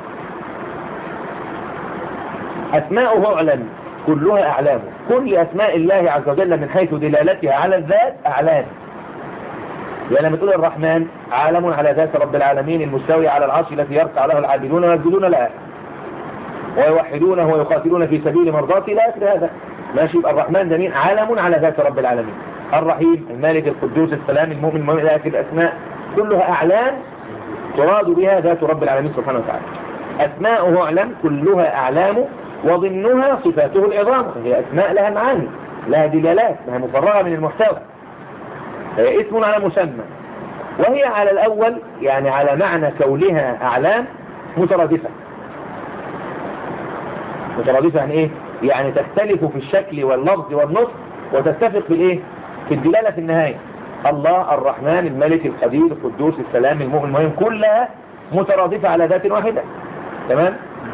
أسماؤه أعلم كلها أعلام. كل أسماء الله عز وجل من حيث دلالتها على الذات أعلام. يعني لما تقول الرحمن عالم على ذات رب العالمين المستوي على العرش الذي يركع له العابدون ويسجدون له ويوحدونه ويقاتلون في سبيل مرضاته لا يكفي هذا. ماشي. يبقى الرحمن ده مين؟ عالم على ذات رب العالمين. الرحيم المالك القدوس السلام المؤمن المؤمن إلى آخر الأسماء كلها أعلام تراد بها ذات رب العالمين سبحانه وتعالى. أسماؤه أعلم كلها أعلام وضمنها صفاته العظام. هي أسماء لها معاني لها دلالات لها مفرغة من المحتوى. هي اسم على مسمى وهي على الأول يعني على معنى كونها أعلام مترادفة. مترادفة يعني إيه؟ يعني تختلف في الشكل واللفظ والنطق وتتفق في الإيه؟ في الدلالة في النهاية. الله، الرحمن، الملك، القدير، القدوس، السلام، المؤمن، المهم، كلها مترادفة على ذات واحدة. تمام؟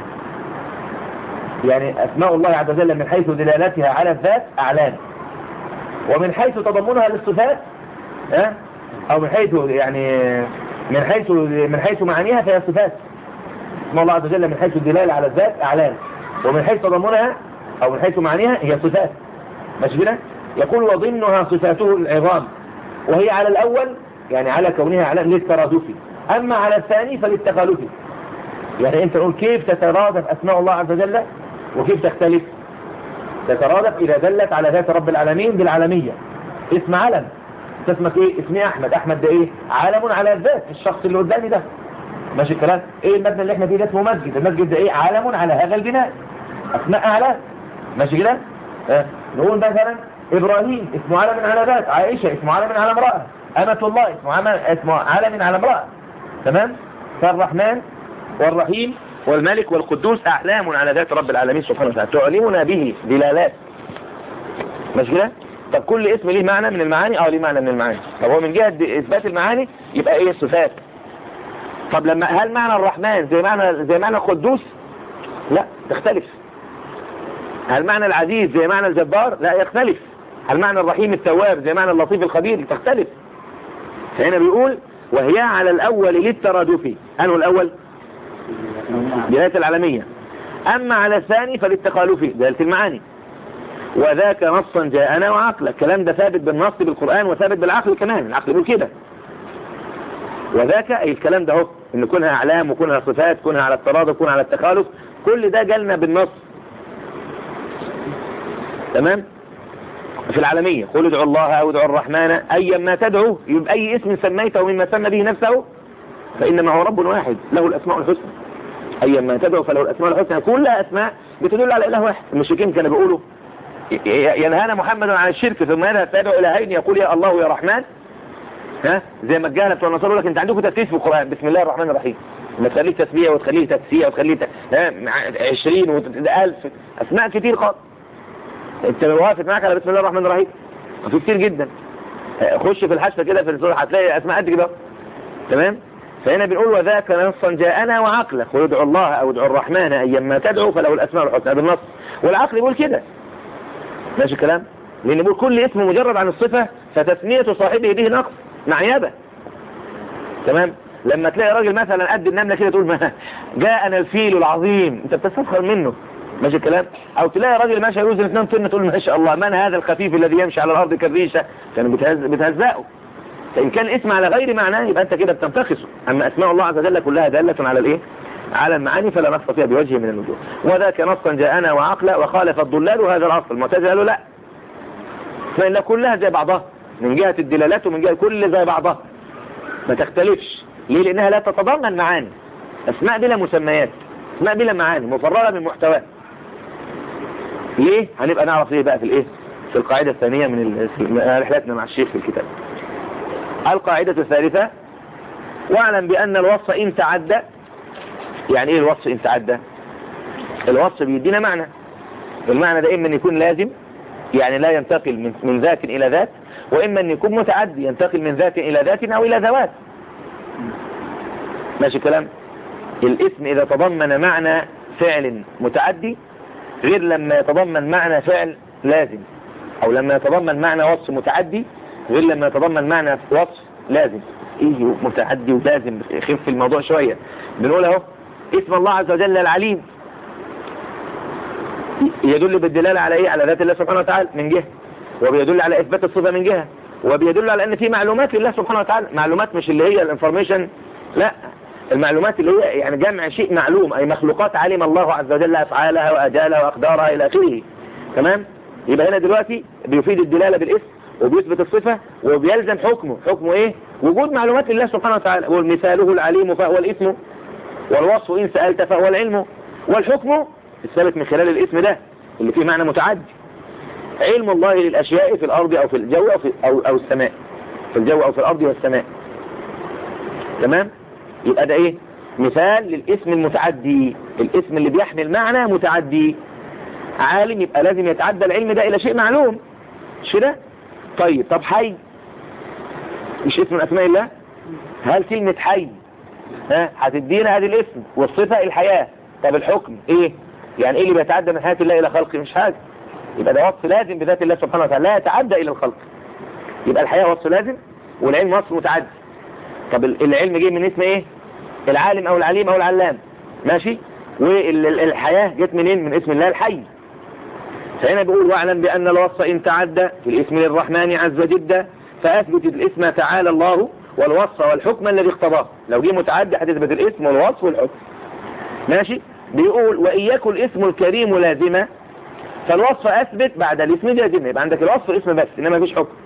يعني أسماء الله عز وجل من حيث دلالتها على الذات أعلام، ومن حيث تضمنها للصفات ها أو من حيث يعني من حيث من حيث معانيها فهي صفات. اسماء الله عز وجل من حيث الدلالة على الذات أعلام، ومن حيث تضمنها أو من حيث معانيها هي صفات. ماشي كده؟ يقول وضمنها صفاته العظام، وهي على الأول يعني على كونها أعلام للترادف، أما على الثاني فللتخالف. يعني أنت تقول كيف تترادف أسماء الله عز وجل وكيف تختلف؟ تترادف إذا دلت على ذات رب العالمين بالعالمية. اسم علم، اسمك ايه؟ اسمي احمد. احمد ده ايه؟ علم على الذات، الشخص اللي قدامي ده. ماشي الكلام؟ ايه المبنى اللي احنا فيه ده؟ اسمه مسجد. المسجد ده ايه؟ علم على هذا البناء، اسماء اعلام. ماشي كده؟ اه. نقول مثلا ابراهيم اسمه علم على ذات، عائشة اسمه علم على امرأة، امة الله اسمه اسمه علم على امرأة. تمام؟ فالرحمن والرحيم والملك والقدوس أعلام على ذات رب العالمين سبحانه وتعالى تعلمنا به دلالات. مش كده؟ طب كل اسم ليه معنى من المعاني؟ اه ليه معنى من المعاني. طب هو من جهة إثبات المعاني يبقى ايه؟ الصفات. طب لما هل معنى الرحمن زي معنى زي معنى القدوس؟ لا، تختلف. هل معنى العزيز زي معنى الجبار؟ لا، يختلف. هل معنى الرحيم التواب زي معنى اللطيف الخبير؟ تختلف. فهنا بيقول وهي على الأول للترادف. أنه الأول؟ دلالة العالمية. أما على الثاني فللتخالف دلالة المعاني. وذاك نصا جاءنا وعقلا. الكلام ده ثابت بالنص بالقرآن وثابت بالعقل كمان. العقل يقول كده. وذاك أي الكلام ده هو إن كونها أعلام وكونها صفات، كونها على الترادف، كونها على التخالف، كل ده جالنا بالنص. تمام؟ في العالمية قل ادعوا الله أو ادعوا الرحمن أيا ما تدعو، يبقى أي اسم سميته مما سمى به نفسه فإنما هو رب واحد له الأسماء الحسنى. أيا ما تدعو فله الأسماء الحسنى، كلها أسماء بتدل على إله واحد. المشركين كانوا بيقولوا ينهانا محمد عن الشرك ثم يذهب فيدعو إلهين يقول يا الله يا رحمن. ها زي ما الجهله بتوع النصارى يقول لك انت عندكم تفسير في القرآن بسم الله الرحمن الرحيم، ما تخليه تسبيح وتخليه تكسيه وتخليه ت... عشرين وألف أسماء كتير خالص. انت لو وقفت معاك على بسم الله الرحمن الرحيم في كتير جدا. خش في الحشفة كده في السورة هتلاقي أسماء قد كده. تمام؟ فهنا بنقول وذاك نصا جاءنا وعقلا قل ادعوا الله أو ادعوا الرحمن أيما تدعو فله الأسماء الحسنى بالنص. والعقل يقول كده. ماشي الكلام؟ لأن يقول كل اسم مجرد عن الصفة فتسمية صاحبه به نقص معيبة. تمام؟ لما تلاقي راجل مثلا قد النملة كده تقول ما جاءنا الفيل العظيم، انت بتستفخر منه. ماشي الكلام؟ او تلاقي راجل ماشي يوزن اثنين طن تقول ما شاء الله من هذا الخفيف الذي يمشي على الارض كالريشة، كانوا بتهز... بتهزقه. فان كان اسم على غير معناه يبقى انت كده بتنتقصه. اما اسماء الله عز وجل كلها دالة على الايه؟ على المعاني فلا نقص فيها بوجه من الوجوه. وذاك نصا جاءنا وعقلا وخالف الضلال هذا الاصل. المعتزله قالوا لا، فإن كلها زي بعضها من جهة الدلالات ومن جهة كل زي بعضها ما تختلفش. ليه؟ لأنها لا تتضمن معاني. أسماء بلا مسميات، أسماء بلا معاني مفرغة من محتواه. ليه؟ هنبقى نعرف ليه بقى في الإيه؟ في القاعدة الثانية من رحلتنا مع الشيخ في الكتاب. القاعدة الثالثة واعلم بأن الوصف إن تعدى. يعني إيه الوصف إن تعدى؟ الوصف بيدينا معنى، المعنى ده إما أن يكون لازم يعني لا ينتقل من, من ذات إلى ذات، وإما أن يكون متعدي ينتقل من ذات إلى ذات أو إلى ذوات. ماشي كلام؟ الاسم إذا تضمن معنى فعل متعدي غير لما يتضمن معنى فعل لازم، أو لما يتضمن معنى وصف متعدي غير لما يتضمن معنى وصف لازم. إيه متعدي ولازم خف الموضوع شوية. بنقول اهو اسم الله عز وجل العليم يدل بالدلالة على ايه؟ على ذات الله سبحانه وتعالى من جهة، وبيدل على اثبات الصفة من جهة، وبيدل على ان في معلومات لله سبحانه وتعالى. معلومات مش اللي هي الانفورميشن، لا، المعلومات اللي هي يعني جمع شيء معلوم، اي مخلوقات علم الله عز وجل افعالها واجالها واقدارها الى اخره. تمام؟ يبقى هنا دلوقتي بيفيد الدلالة بالاسم وبيثبت الصفة وبيلزم حكمه. حكمه ايه؟ وجود معلومات لله سبحانه وتعالى. والمثاله العليم فهو الاسم، والوصف ان سألت فهو العلم، والحكم الثابت من خلال الاسم ده اللي فيه معنى متعدي. علم الله للأشياء في الأرض أو في الجو أو, في أو, أو السماء، في الجو أو في الأرض والسماء. تمام؟ يبقى ده ايه؟ مثال للاسم المتعدي، الاسم اللي بيحمل معنى متعدي. عالم يبقى لازم يتعدى العلم ده الى شيء معلوم، مش كده؟ طيب طب حي مش اسم من اسماء الله؟ هل كلمة حي ها هتدينا هذه الاسم والصفة الحياة؟ طب الحكم ايه؟ يعني ايه اللي بيتعدى من حياة الله الى خلقه؟ مش حاجة. يبقى ده وصف لازم بذات الله سبحانه وتعالى، لا يتعدى الى الخلق. يبقى الحياة وصف لازم والعلم وصف متعدي. طب العلم جه من اسم ايه؟ العالم او العليم او العلام، ماشي؟ والحياة جت منين؟ من اسم الله الحي. فهنا بيقول واعلم بأن الوصف إن تعدى في الاسم للرحمن عز جدا فأثبت الاسم تعالى الله والوصف والحكم الذي اقتضاه. لو جه متعدى هتثبت الاسم والوصف والحكم، ماشي؟ بيقول وإن يكن الاسم الكريم لازما فالوصف أثبت بعد الاسم لازما. يبقى عندك الوصف اسم بس إنما مفيش حكم.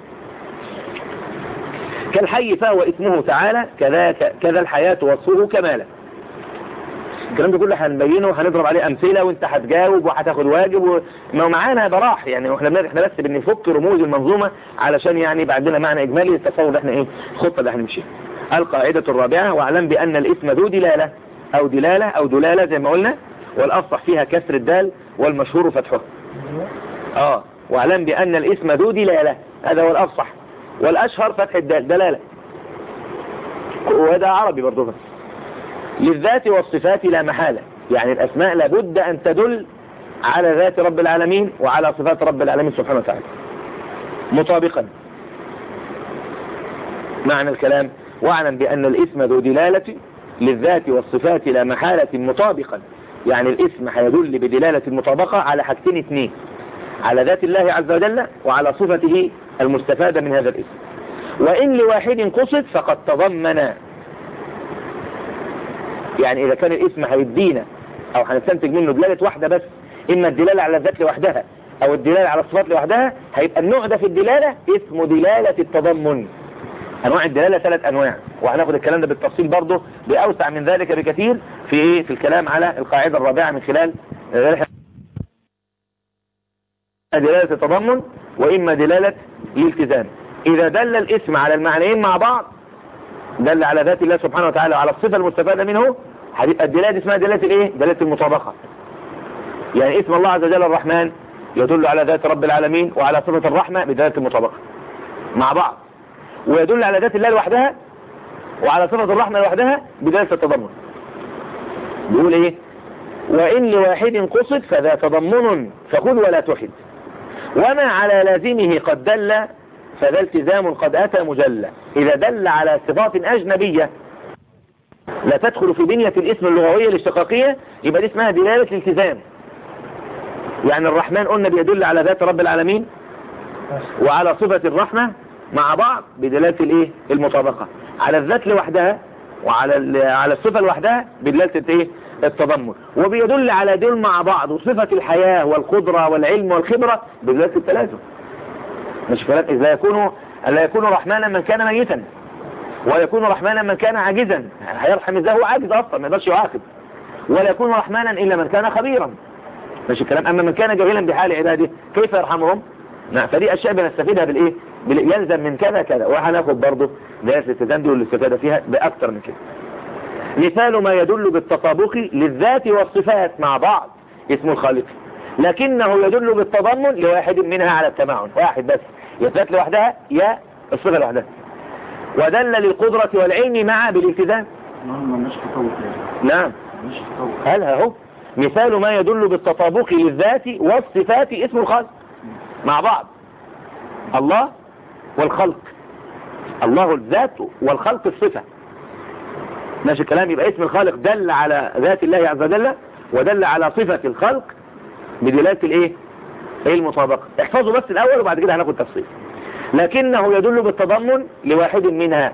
كالحي فهو اسمه تعالى، كذا كذا الحياة وصفه كمالا. الكلام ده كله هنبينه وهنضرب عليه امثله وانت هتجاوب وهتاخد واجب و... ما معانا براح يعني، واحنا احنا بس بنفك رموز المنظومه علشان يعني يبقى عندنا معنى اجمالي للتصور اللي احنا ايه الخطه اللي هنمشيها. القاعده الرابعه واعلم بان الاسم ذو دلاله او دلاله او دلاله زي ما قلنا، والافصح فيها كسر الدال والمشهور فتحه. اه واعلم بان الاسم ذو دلاله، هذا هو الافصح، والاشهر فتح الدال دلاله، وهذا عربي برضه. بس للذات والصفات لا محالة، يعني الأسماء لابد أن تدل على ذات رب العالمين وعلى صفات رب العالمين سبحانه وتعالى مطابقا. معنى الكلام واعلم بأن الاسم ذو دلالة للذات والصفات لا محالة مطابقا، يعني الاسم هيدل بدلالة المطابقة على حاجتين اثنين، على ذات الله عز وجل وعلى صفته المستفادة من هذا الاسم. وإن لواحد قصد فقد تضمن، يعني إذا كان الاسم هيدينا أو هنستنتج منه دلالة واحدة بس، إما الدلالة على الذات لوحدها أو الدلالة على الصفات لوحدها، هيبقى النوع ده في الدلالة اسمه دلالة التضمن. أنواع الدلالة ثلاث أنواع، وهناخد الكلام ده بالتفصيل برضه بأوسع من ذلك بكثير في إيه في الكلام على القاعدة الرابعة من خلال دلالة التضمن وإما دلالة الالتزام. إذا دل الاسم على المعنيين مع بعض دل على ذات الله سبحانه وتعالى وعلى الصفة المستفادة منه، هتبقى الدلالة اسمها دلالة الايه؟ دلالة المطابقة. يعني اسم الله عز وجل الرحمن يدل على ذات رب العالمين وعلى صفة الرحمة بدلالة المطابقة مع بعض، ويدل على ذات الله لوحدها وعلى صفة الرحمة لوحدها بدلالة التضمن. بيقول ايه؟ وإن لواحد قصد فذا تضمن فخذ ولا تحد، وما على لازمه قد دل فذا التزام قد أتى مجلى. إذا دل على صفات أجنبية لا تدخل في بنية الاسم اللغوية الاشتقاقية يبقى دي اسمها دلالة الالتزام. يعني الرحمن قلنا بيدل على ذات رب العالمين وعلى صفة الرحمة مع بعض بدلالة الايه المطابقة، على الذات لوحدها وعلى على الصفة لوحدها بدلالة الايه التضمن، وبيدل على دول مع بعض وصفة الحياة والقدرة والعلم والخبرة بدلالة التلازم. مش كلام إذ لا يكون لا يكون رحمانا من كان ميتا ويكون رحمانا من كان عاجزا، هيرحم ازاي هو عاجز اصلا ما يقدرش يعاقب، ولا يكون رحمانا الا من كان خبيرا. مش الكلام. اما من كان جاهلا بحال عباده كيف يرحمهم؟ نعم. فدي اشياء بنستفيدها بالايه يلزم من كذا كذا، وهناخد برضه درس الاستدلال دي والاستفاده فيها باكثر من كده. مثال ما يدل بالتطابق للذات والصفات مع بعض اسم الخالق، لكنه يدل بالتضمن لواحد منها على التمعن، واحد بس، يا الذات لوحدها يا الصفة لوحدها. ودل للقدرة والعلم معا بالالتزام. نعم هل هو مثال ما يدل بالتطابق للذات والصفات اسم الخالق مع بعض، الله والخلق، الله الذات والخلق الصفة. ماشي الكلام. يبقى اسم الخالق دل على ذات الله عز وجل ودل على صفة الخلق بدلالة الايه المطابقة. احفظوا بس الاول وبعد كده هناخد تفصيل. لكنه يدل بالتضمن لواحد منها.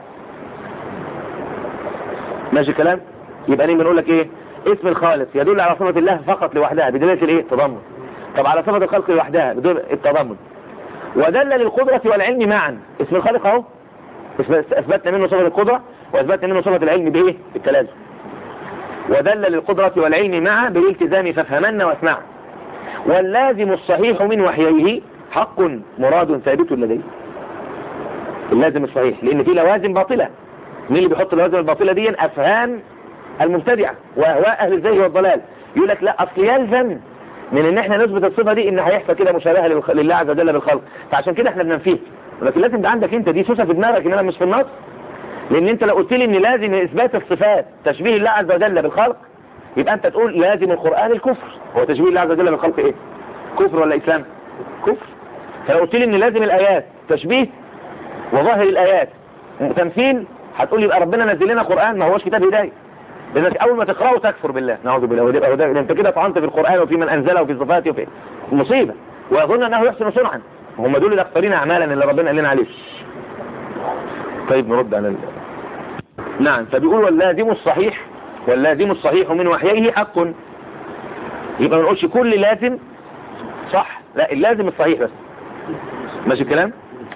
ماشي الكلام. يبقى ليه بنقول لك ايه؟ اسم الخالق يدل على صفة الله فقط لوحدها بدلالة الايه التضمن. طب على صفة الخلق لوحدها بدل التضمن. ودل للقدرة والعلم معا. اسم الخالق اهو اثبتنا منه صفة القدرة واثبتنا منه صفة العلم بايه بالتلازم. ودل للقدرة والعلم معا بالالتزام فافهمن واسمع. واللازم الصحيح من وحييه حق مراد ثابت لديه. اللازم الصحيح لان في لوازم باطلة مين اللي بيحط اللوازم الباطلة دي؟ افهام المبتدعة واهواء اهل الزيغ والضلال. يقول لك لا اصل يلزم من ان احنا نثبت الصفة دي ان هيحصل كده مشابهة للخ- لله عز وجل بالخلق، فعشان كده احنا بننفيه. لكن لازم يبقى عندك انت دي سوسة في دماغك انما مش في النص. لان انت لو قلت لي ان لازم اثبات الصفات تشبيه الله عز وجل بالخلق، يبقى انت تقول لازم القرآن الكفر. هو تشبيه الله عز وجل بالخلق ايه؟ كفر ولا اسلام؟ كفر. فلو قلت لي ان لازم الايات تشبيه وظاهر الايات تمثيل، هتقول لي يبقى ربنا نزل لنا قرآن ما هوش كتاب هدايه. لانك اول ما تقراه تكفر بالله، نعوذ بالله. وده وده انت كده طعنت في القرآن وفي من انزله وفي صفاته وفي مصيبة. ويظن انه يحسن صنعا، هم دول الاكثرين اعمالا اللي ربنا قال لنا عليه. طيب نرد على ال... نعم. فبيقول واللازم الصحيح، واللازم الصحيح من وحيه حق. يبقى ما نقولش كل لازم صح، لا اللازم الصحيح بس. ماشي الكلام؟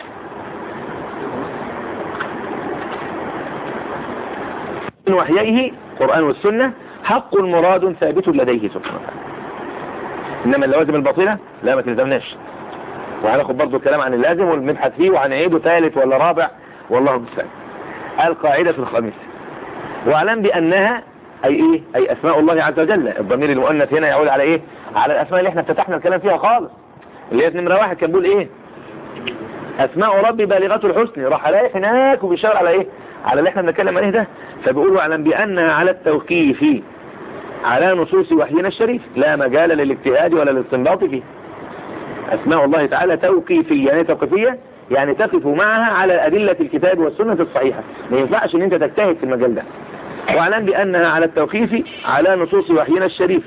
من وحيه القرآن والسنة حق مراد ثابت لديه سبحانه وتعالى. إنما اللوازم الباطلة لا ما تلزمناش. وهناخد برضو الكلام عن اللازم والمبحث فيه وهنعيده ثالث ولا رابع والله المستعان. القاعدة الخامسة واعلم بأنها أي إيه؟ أي أسماء الله عز وجل. الضمير المؤنث هنا يعود على إيه؟ على الأسماء اللي احنا افتتحنا الكلام فيها خالص، اللي هي نمرة واحد كان بيقول إيه؟ أسماء ربي بالغة الحسن. راح رايح هناك وبيشار على إيه؟ على اللي احنا بنتكلم عليه ده. فبيقول واعلم بأنها على التوقيف على نصوص وحينا الشريف لا مجال للاجتهاد ولا للاستنباط فيه. أسماء الله تعالى توقيفية، يعني توقيفية يعني تقف معها على أدلة الكتاب والسنة الصحيحة، ما ينفعش ان انت تجتهد في المجال ده. واعلم بأنها على التوقيف على نصوص وحينا الشريف.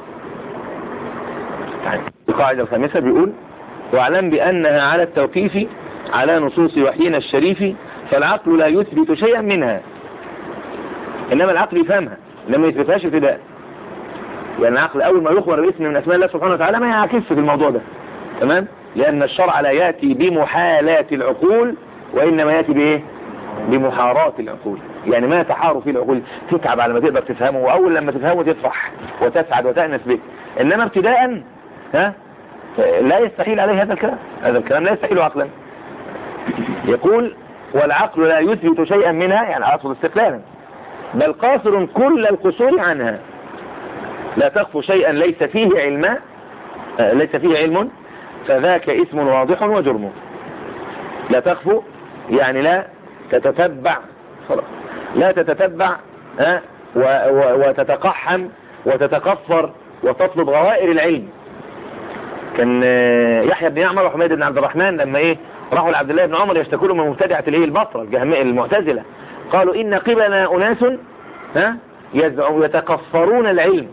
القاعدة الخامسة بيقول واعلم بأنها على التوقيف على نصوص وحينا الشريف فالعقل لا يثبت شيئا منها، إنما العقل يفهمها لما يثبتهاش ابتداء. يعني العقل أول ما يخبر باسم من أسماء الله سبحانه وتعالى ما يعكس في الموضوع ده، تمام؟ لأن الشرع لا يأتي بمحالات العقول وإنما يأتي بإيه؟ بمحارات العقول. يعني ما تحار فيه العقول، تتعب على ما تقدر تفهمه، وأول لما تفهمه تفرح وتسعد وتأنس به. إنما ابتداء ها لا يستحيل عليه هذا الكلام، هذا الكلام لا يستحيل عقلا. يقول والعقل لا يثبت شيئا منها، يعني أقصد استقلالا، بل قاصر كل القصور عنها. لا تخفو شيئا ليس فيه علم آه ليس فيه علم فذاك اسم واضح وجرم. لا تخفو يعني لا تتتبع، لا تتتبع آه وتتقحم وتتكفر وتطلب غوائر العلم. كان آه يحيى بن يعمر وحميد بن عبد الرحمن لما ايه راحوا لعبد الله بن عمر يشتكوا له من مبتدعة الايه البصرة الجهمية المعتزلة، قالوا إن قبلنا أناس ها يتكفرون العلم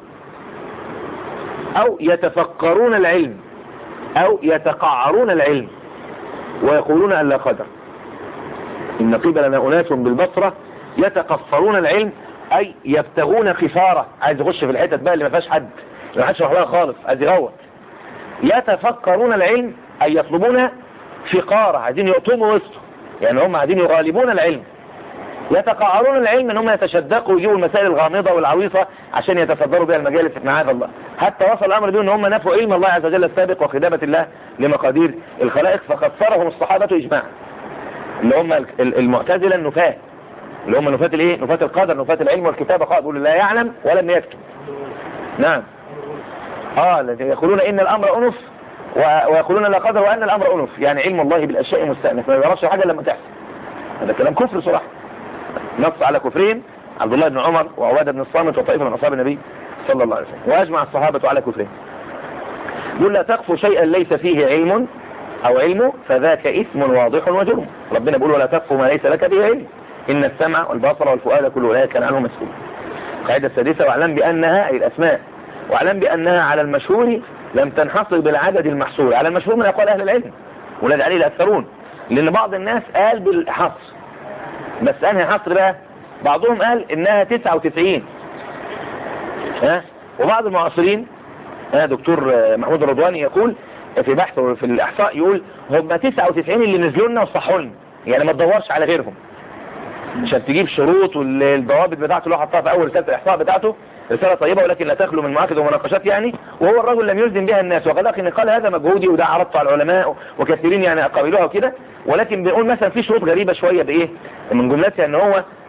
أو يتفكرون العلم أو يتقعرون العلم ويقولون أن لا قدر. إن قبلنا أناس بالبصرة يتكفرون العلم أي يبتغون قفارة، عايز يخش في الحتت بقى اللي ما فيهاش حد ما حدش محلها خالص، عايز يغوط. يتفكرون العلم أي يطلبون فقارة، عايزين يقطموا وسطه، يعني هم عايزين يغالبون العلم. يتقعرون العلم ان هم يتشدقوا ويجيبوا المسائل الغامضة والعويصة عشان يتصدروا بها المجالس معاذ الله، حتى وصل الامر بهم ان هم نفوا علم الله عز وجل السابق وخدابة الله لمقادير الخلائق، فكفرهم الصحابة اجماعا، اللي هم المعتزلة النفاة، اللي هم نفاة الايه؟ نفاة القدر، نفاة العلم والكتابة، قالوا لا يعلم ولم يكتب. نعم اه الذين يقولون ان الامر انف ويقولون لا قدر وان الامر انف، يعني علم الله بالاشياء مستأنف، ما يعرفش حاجة لما تحصل. هذا كلام كفر صراحة، نص على كفرهم عبد الله بن عمر وعبادة بن الصامت وطائفة من أصحاب النبي صلى الله عليه وسلم، وأجمع الصحابة على كفرهم. يقول لا تخفوا شيئا ليس فيه علم أو علم فذاك اسم واضح وجرم. ربنا بيقول ولا تخفوا ما ليس لك به علم إن السمع والبصر والفؤاد كل أولئك كان عنه مسؤول. القاعدة السادسة واعلم بأنها أي الأسماء، واعلم بأنها على المشهور لم تنحصر بالعدد المحصور، على المشهور من أقوال أهل العلم ولاد عليه الأكثرون، لأن بعض الناس قال بالحصر، بس أنهي حصر بقى؟ بعضهم قال إنها تسعة وتسعين ها، وبعض المعاصرين ها دكتور محمود الرضواني يقول في بحثه في الإحصاء يقول هم تسعة وتسعين اللي نزلوا لنا وصحوا لنا، يعني ما تدورش على غيرهم عشان تجيب شروط والضوابط بتاعته اللي هو حطها في أول رسالة الإحصاء بتاعته، رسالة طيبة ولكن لا تخلو من معاقد ومناقشات يعني، وهو الرجل لم يلزم بها الناس، وقال لك ان قال هذا مجهودي وده عرضته على العلماء وكثيرين يعني قابلوها وكده، ولكن بنقول مثلا في شروط غريبة شوية بايه من جملتها ان هو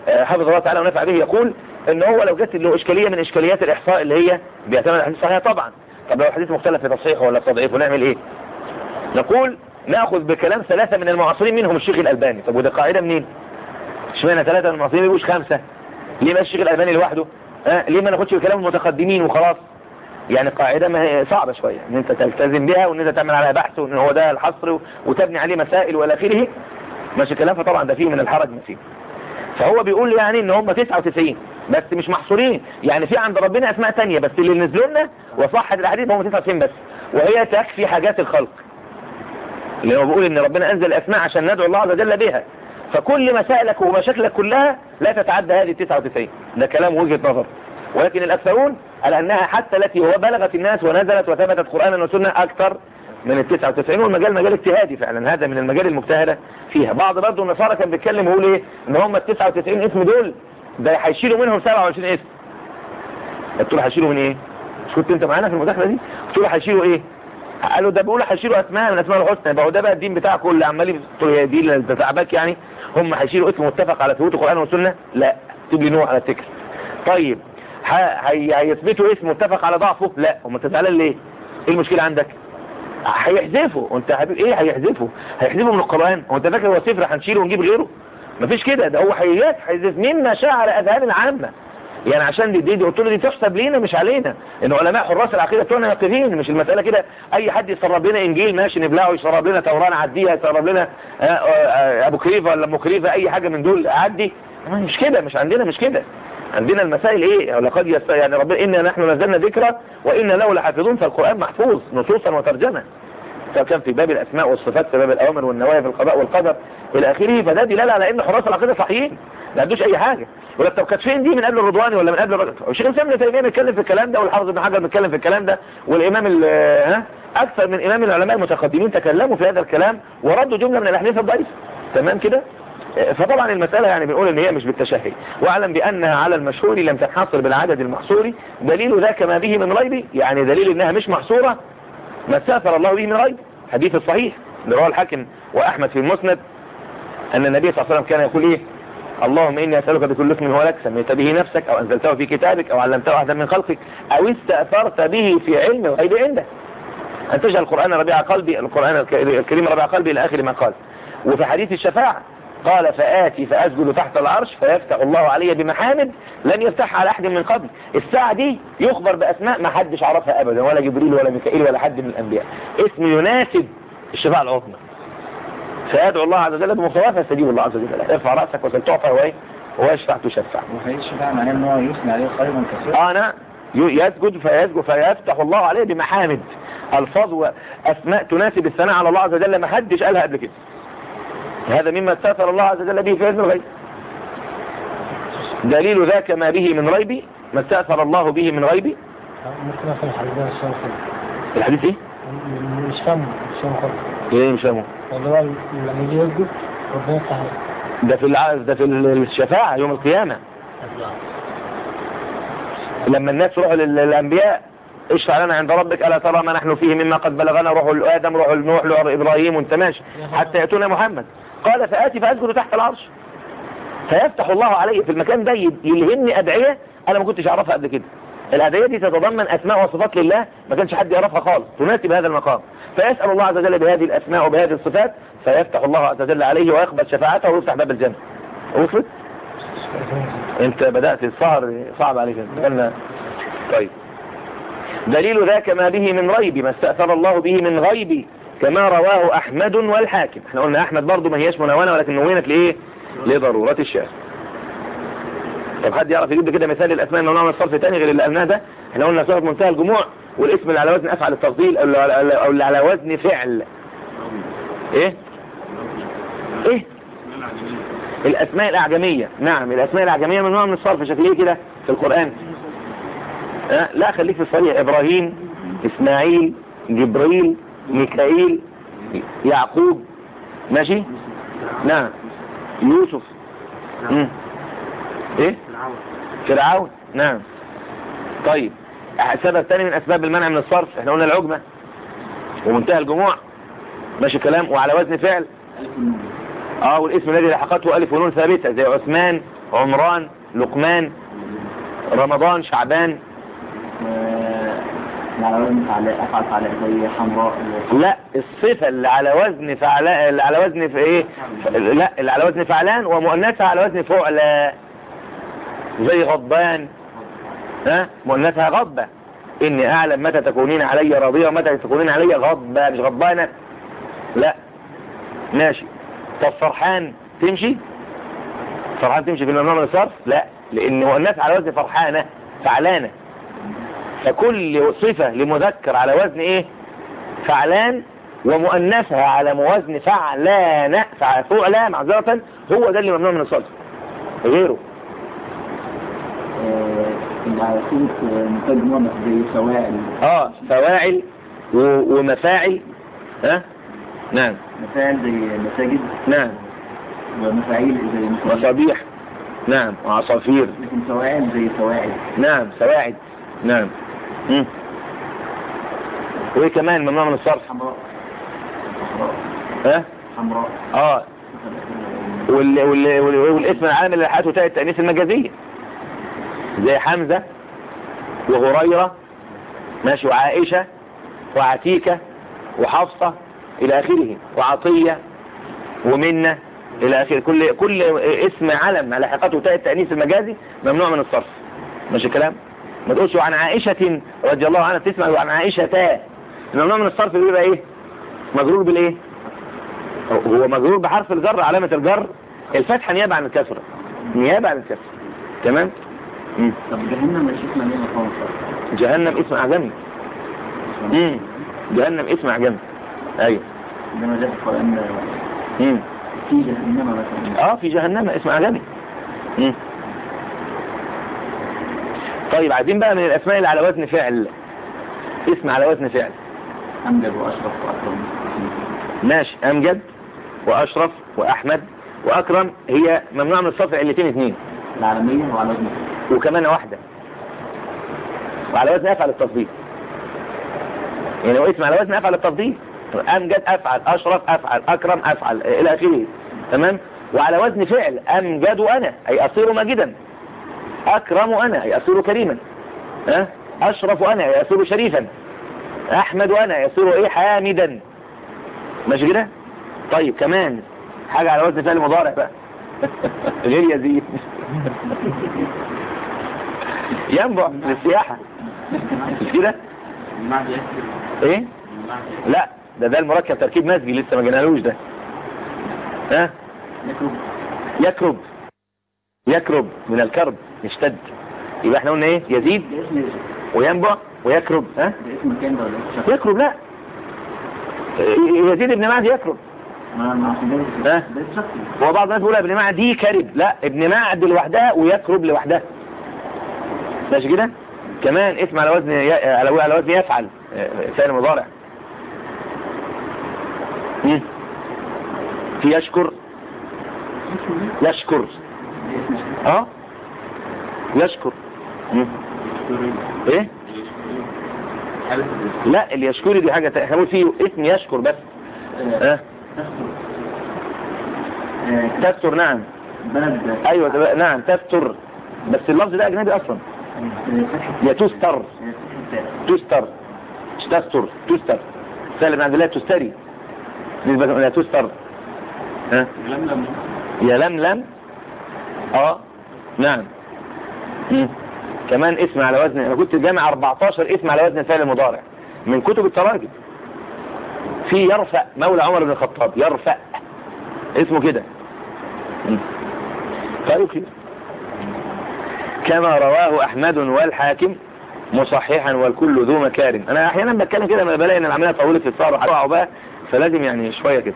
حفظ الله تعالى ونفع به يقول ان هو لو جت له اشكاليه من اشكاليات الاحصاء اللي هي بيعتمد على الحديث الصحيح طبعا. طب لو الحديث مختلف في تصحيحه ولا تضعيفه نعمل ايه؟ نقول ناخذ بكلام ثلاثه من المعاصرين منهم الشيخ الالباني. طب وده قاعده منين؟ اشمعنى ثلاثه من المعاصرين ما يبقوش خمسه؟ ليه بقى الشيخ الالباني لوحده؟ أه ليه ما ناخدش بكلام المتقدمين وخلاص؟ يعني قاعده ما هي صعبه شويه ان انت تلتزم بها وان انت تعمل عليها بحث وان هو ده الحصر وتبني عليه مسائل والى اخره. ماشي كلام، فطبعا ده فيه من الحرج ما فيه. فهو بيقول يعني ان هم تسعة وتسعين بس مش محصورين، يعني في عند ربنا اسماء تانية بس اللي نزلوا لنا وصحت الاحاديث هم تسعة وتسعين بس، وهي تكفي حاجات الخلق. اللي هو بيقول ان ربنا انزل الاسماء عشان ندعو الله عز وجل بها، فكل مسائلك ومشاكلك كلها لا تتعدى هذه تسعة وتسعين. ده كلام وجهة نظر، ولكن الاكثرون على انها حتى التي هو بلغت الناس ونزلت وثبتت قرانا وسنه اكثر من ال تسعة وتسعين، والمجال مجال اجتهادي فعلا، هذا من المجال المجتهده فيها. بعض برضه النصارى كان بيتكلم ويقول ايه ان هم ال تسعة وتسعين اسم دول ده هيشيلوا منهم سبعة وعشرين اسم. قلت له هيشيلوا من ايه؟ مش كنت انت معانا في المداخله دي؟ قلت له هيشيلوا ايه؟ قالوا ده بيقولوا هيشيلوا اسماء من اسماء الحسنى. يبقى ده بقى الدين بتاعكم اللي عمالين تقولوا يا دي اللي تعبك يعني. هم هيشيلوا اسم متفق على ثبوت القران والسنه؟ لا. اكتب لي نوع على التكر. طيب هيثبتوا اسم متفق على ضعفه؟ لا. هم انت زعلان ليه؟ ايه المشكله عندك؟ هيحذفوا. وانت حبيب ايه هيحذفوا؟ هيحذفوا من القرآن؟ هو انت فاكر هو صفر هنشيله ونجيب غيره؟ مفيش كده، ده هو هيحذف مما شاء على اذهان العامة. يعني عشان دي دي قلت له دي تحسب لينا مش علينا، ان علماء حراس العقيده بتوعنا ناقدين، مش المساله كده اي حد يسرب لنا انجيل ماشي نبلعه، يسرب لنا توراة نعديها، يسرب لنا ابو كريفه ولا ام كريفه اي حاجه من دول عدي. مش كده، مش عندنا مش كده. عندنا المسائل ايه؟ لقد يست... يعني ربنا إنا نحن نزلنا ذكرى وإنا له لحافظون، فالقرآن محفوظ نصوصا وترجمة، سواء كان في باب الأسماء والصفات، في باب الأوامر والنواهي، في القضاء والقدر إلى آخره. فده دلالة على إن حراس العقيدة صحيحين ما عندوش أي حاجة. ولا طب كانت فين دي من قبل الرضواني ولا من قبل الرضواني؟ الشيخ الإسلام ابن تيمية بيتكلم في الكلام ده، والحافظ ابن حجر بيتكلم في الكلام ده، والإمام ها أكثر من إمام العلماء المتقدمين تكلموا في هذا الكلام وردوا جملة من الأحاديث الضعيفة. تمام كده؟ فطبعا المسألة يعني بنقول ان هي مش بالتشهي، واعلم بانها على المشهور لم تنحصر بالعدد المحصور. دليل ذاك ما به من ريب، يعني دليل انها مش محصورة ما استأثر الله به من ريب. حديث الصحيح اللي رواه الحاكم واحمد في المسند ان النبي صلى الله عليه وسلم كان يقول ايه؟ اللهم اني اسألك بكل اسم هو لك سميت به نفسك او انزلته في كتابك او علمته احدا من خلقك او استأثرت به في علم الغيب عندك ان تجعل القرآن ربيع قلبي، القرآن الكريم ربيع قلبي الى اخر ما قال. وفي حديث الشفاعة قال فآتي فأسجد تحت العرش فيفتح الله علي بمحامد لن يفتحها على أحد من قبل. الساعة دي يخبر بأسماء ما حدش عرفها أبدا، ولا جبريل ولا ميكائيل ولا حد من الأنبياء، اسم يناسب الشفاعة العظمى. فيدعو الله عز وجل بمصطفى فيستجيب الله عز وجل. ارفع رأسك وسل تعطى وإيه وهو يشفع تشفع. وحديث الشفاعة معناه إن هو يثني عليه خيرا كثيرا. أنا يسجد فيسجد فيفتح الله عليه بمحامد، ألفاظ وأسماء تناسب الثناء على الله عز وجل ما حدش قالها قبل كده. هذا مما استأثر الله عز وجل به في علم الغيب. دليل ذاك ما به من ريب، ما استأثر الله به من ريب. ممكن أفهم الحديث ده الشيخ الحديث ايه؟ مش فاهمه مش فاهمه خالص. ايه مش فاهمه؟ اللي هو لما يجي يسجد ربنا يفتح عليه. ده في الع... ده في الشفاعة يوم القيامة لما الناس يروحوا للأنبياء اشفع لنا عند ربك ألا ترى ما نحن فيه مما قد بلغنا، روحوا لآدم روحوا لنوح روحوا لإبراهيم وانت ماشي حتى يأتونا محمد. قال فآتي فأسجد تحت العرش فيفتح الله علي في المكان ده يلهمني أدعية أنا ما كنتش أعرفها قبل كده. الأدعية دي تتضمن أسماء وصفات لله ما كانش حد يعرفها خالص تناسب هذا المقام، فيسأل الله عز وجل بهذه الأسماء وبهذه الصفات فيفتح الله عز وجل عليه ويقبل شفاعته ويفتح باب الجنة. وصلت؟ انت بدأت السهر صعب عليك. طيب دليل ذاك ما به من ريب، ما استأثر الله به من غيب كما رواه أحمد والحاكم. احنا قلنا أحمد برضو ما هيش منونة ولكن نونت لإيه؟ لضرورة الشاهد. طب حد يعرف يجيب كده مثال للأسماء انه نعمل صرف تاني غير اللي قلناه ده؟ احنا قلنا صرف منتهى الجموع والاسم اللي على وزن أفعل التفضيل أو اللي على وزن فعل ايه؟ ايه؟ الأسماء الأعجمية. نعم الأسماء الأعجمية من نوع من الصرف شكليه كده في القرآن. أه؟ لا خليك في الصريح. إبراهيم، إسماعيل، جبريل، ميكائيل، يعقوب، ماشي؟ نعم يوسف. مم. ايه؟ فرعون. نعم. طيب السبب ثاني من أسباب المنع من الصرف احنا قلنا العجمة ومنتهى الجموع، ماشي كلام، وعلى وزن فعل اه والاسم الذي لحقته الف ونون ثابتة زي عثمان، عمران، لقمان، رمضان، شعبان. على وزن فعلاء، افعل فعلاء زي حمراء. لا الصفة اللي على وزن فعلاء، اللي على وزن في ايه، لا اللي على وزن فعلان ومؤنثها على وزن فعلى زي غضبان، ها مؤنثها غضبة. اني اعلم متى تكونين علي راضية ومتى تكونين علي غضبة، مش غضبانة. لا ماشي. طب فرحان تمشي؟ فرحان تمشي في الممنوع من الصرف؟ لا، لان مؤنثها على وزن فرحانة فعلانة. فكل صفة لمذكر على وزن ايه فعلان ومؤنثها على وزن فعلانة فعلانة معذرة، هو ده اللي ممنوع من الصرف. غيره اللي على صورة نتاج مؤنث زي فواعل. اه فواعل و- ومفاعل. ها نعم. مفاعل زي مساجد. نعم. ومفاعيل زي مفاعيل. وصبيح. نعم. وعصافير. لكن فواعل زي فواعل. نعم. سواعد. نعم. مم. وايه كمان ممنوع من الصرف؟ حمراء. حمراء. ها حمراء. اه وال... وال... وال... والاسم العام اللي حياته تاء التأنيث المجازية زي حمزة وهريرة ماشي، وعائشة وعتيكة وحفصة إلى آخره، وعطية ومنة إلى آخره. كل كل اسم علم على حقيقته تاء التأنيث المجازي ممنوع من الصرف. ماشي الكلام؟ ما تقولش عن عائشة رضي الله عنها، تسمع عن عائشة تاء. الممنوع من الصرف بيبقى ايه؟ مجرور بالايه؟ هو مجرور بحرف الجر، علامة الجر الفتحة نيابة عن الكسرة، نيابة عن الكسرة. تمام؟ مم. طب جهنم مش اسمها ليه مقام الصرف؟ جهنم اسم أعجمي. امم جهنم اسم أعجمي. ايوه. عندما جاء القرآن امم في جهنم مثلا. اه في جهنم اسم أعجمي. امم طيب عايزين بقى من الأسماء اللي على وزن فعل، اسم على وزن فعل. أمجد وأشرف وأكرم. ماشي. أمجد وأشرف وأحمد وأكرم هي ممنوع من الصرف علتين اثنين، العالمية وعلى وزن وكمان واحدة وعلى وزن أفعل التفضيل. يعني هو اسم على وزن أفعل التفضيل، أمجد أفعل، أشرف أفعل، أكرم أفعل إلى آخره. تمام. وعلى وزن فعل أمجد أنا أي أصير ماجدا، أكرم أنا أي أصير كريما، أه؟ أشرف أنا أي أصير شريفا، أحمد أنا يصير إيه حامدا. ماشي كده؟ طيب كمان حاجة على وزن فعل مضارع بقى غير يزيد ينبع للسياحة مش كده؟ ايه؟ لا ده ده المركب تركيب مزجي لسه ما جنالوش ده. ها؟ يكرب. يكرب. يكرب من الكرب يشتد. يبقى احنا قلنا ايه؟ يزيد وينبع ويكرب. ها؟ ده اسم كان ده ولا اسم؟ يكرب. لا يزيد ابن معد يكرب. ما ما ده ها؟ ده شكل. هو بعض الناس بيقول ابن معد دي كرب، لا ابن معد لوحدها ويكرب لوحدها. ماشي كده؟ كمان اسم على وزن ي... على على وزن يفعل فعل مضارع. مم. في يشكر. يشكر. اه يشكر. مم. ايه؟ لا اللي يشكري دي حاجة احنا بنقول فيه اسم يشكر بس. اه تستر. نعم. بلد. ايوه ده نعم تستر، بس اللفظ ده اجنبي اصلا. يا تستر. تستر تستر تستر سهل بن عبد الله تستري نسبة لا تستر. ها يا لملم. اه نعم. مم. كمان اسم على وزن، انا كنت جامع أربعتاشر اسم على وزن الفعل المضارع من كتب التراجم. في يرفع مولى عمر بن الخطاب، يرفع اسمه كده. قالوا كده كما رواه احمد والحاكم مصححا والكل ذو مكارم. انا احيانا بتكلم كده لما بلاقي ان العمليه طولت في الصار وهتقعوا بقى، فلازم يعني شويه كده.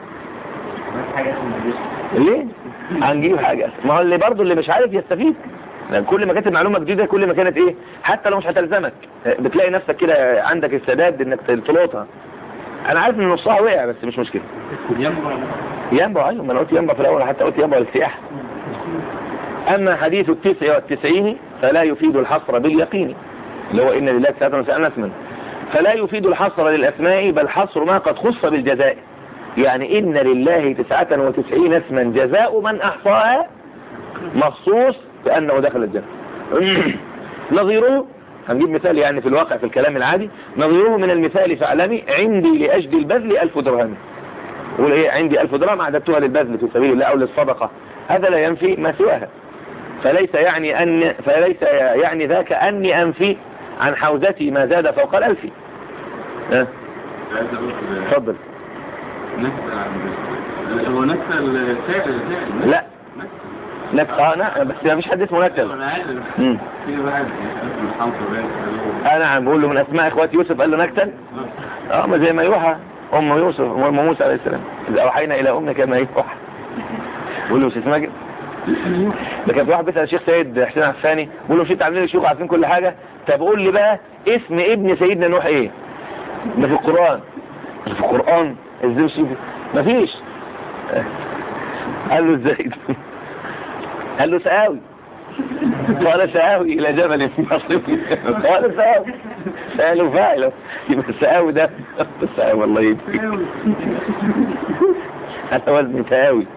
ليه هنجيب حاجه؟ ما هو اللي برضه اللي مش عارف يستفيد، لان كل ما كانت معلومه جديده كل ما كانت ايه، حتى لو مش هتلزمك بتلاقي نفسك كده عندك السداد انك تلقطها. انا عارف ان نصها وقع بس مش مشكله. ينبع. ايوه ما انا قلت ينبع في الاول، حتى قلت ينبع للسياحه. اما حديث التسع والتسعين فلا يفيد الحصر باليقين، اللي هو ان لله تسعة وتسعين اسما، فلا يفيد الحصر للاسماء بل حصر ما قد خص بالجزاء. يعني إن لله تسعة وتسعين اسما جزاء من أحصاها مخصوص بأنه دخل الجنة. نظيره، هنجيب مثال يعني في الواقع في الكلام العادي، نظيره من المثال فاعلمي عندي لأجل البذل ألف درهم. يقول ايه؟ عندي ألف درهم أعددتها للبذل في سبيل الله أو للصدقة، هذا لا ينفي ما سواها. فليس يعني أن فليس يعني ذاك أني أنفي عن حوزتي ما زاد فوق الألف. ها تفضل. هو نكتة الفعل لا نكتة أنا بس ما فيش حد اسمه نكتة. انا عارف في واحد اسمه حمص انا عم بقول له من اسماء اخواتي يوسف قال له نكتل. اه ما زي ما يوحى ام يوسف ام موسى عليه السلام اذا اوحينا الى امك كما يوحى. بقول له مش اسمها كده. ده كان في واحد بيسال الشيخ سيد حسين عفاني بقول له مش انت عاملين الشيوخ عارفين كل حاجه؟ طب قول لي بقى اسم ابن سيدنا نوح ايه؟ ده في القران. في القران ازاي مش مفيش. قال له ازاي؟ قال له سآوي. قال سآوي إلى جبل مصيف. قال سآوي. سأله فاعله يبقى سآوي ده سآوي والله يدري. هذا وزن سآوي.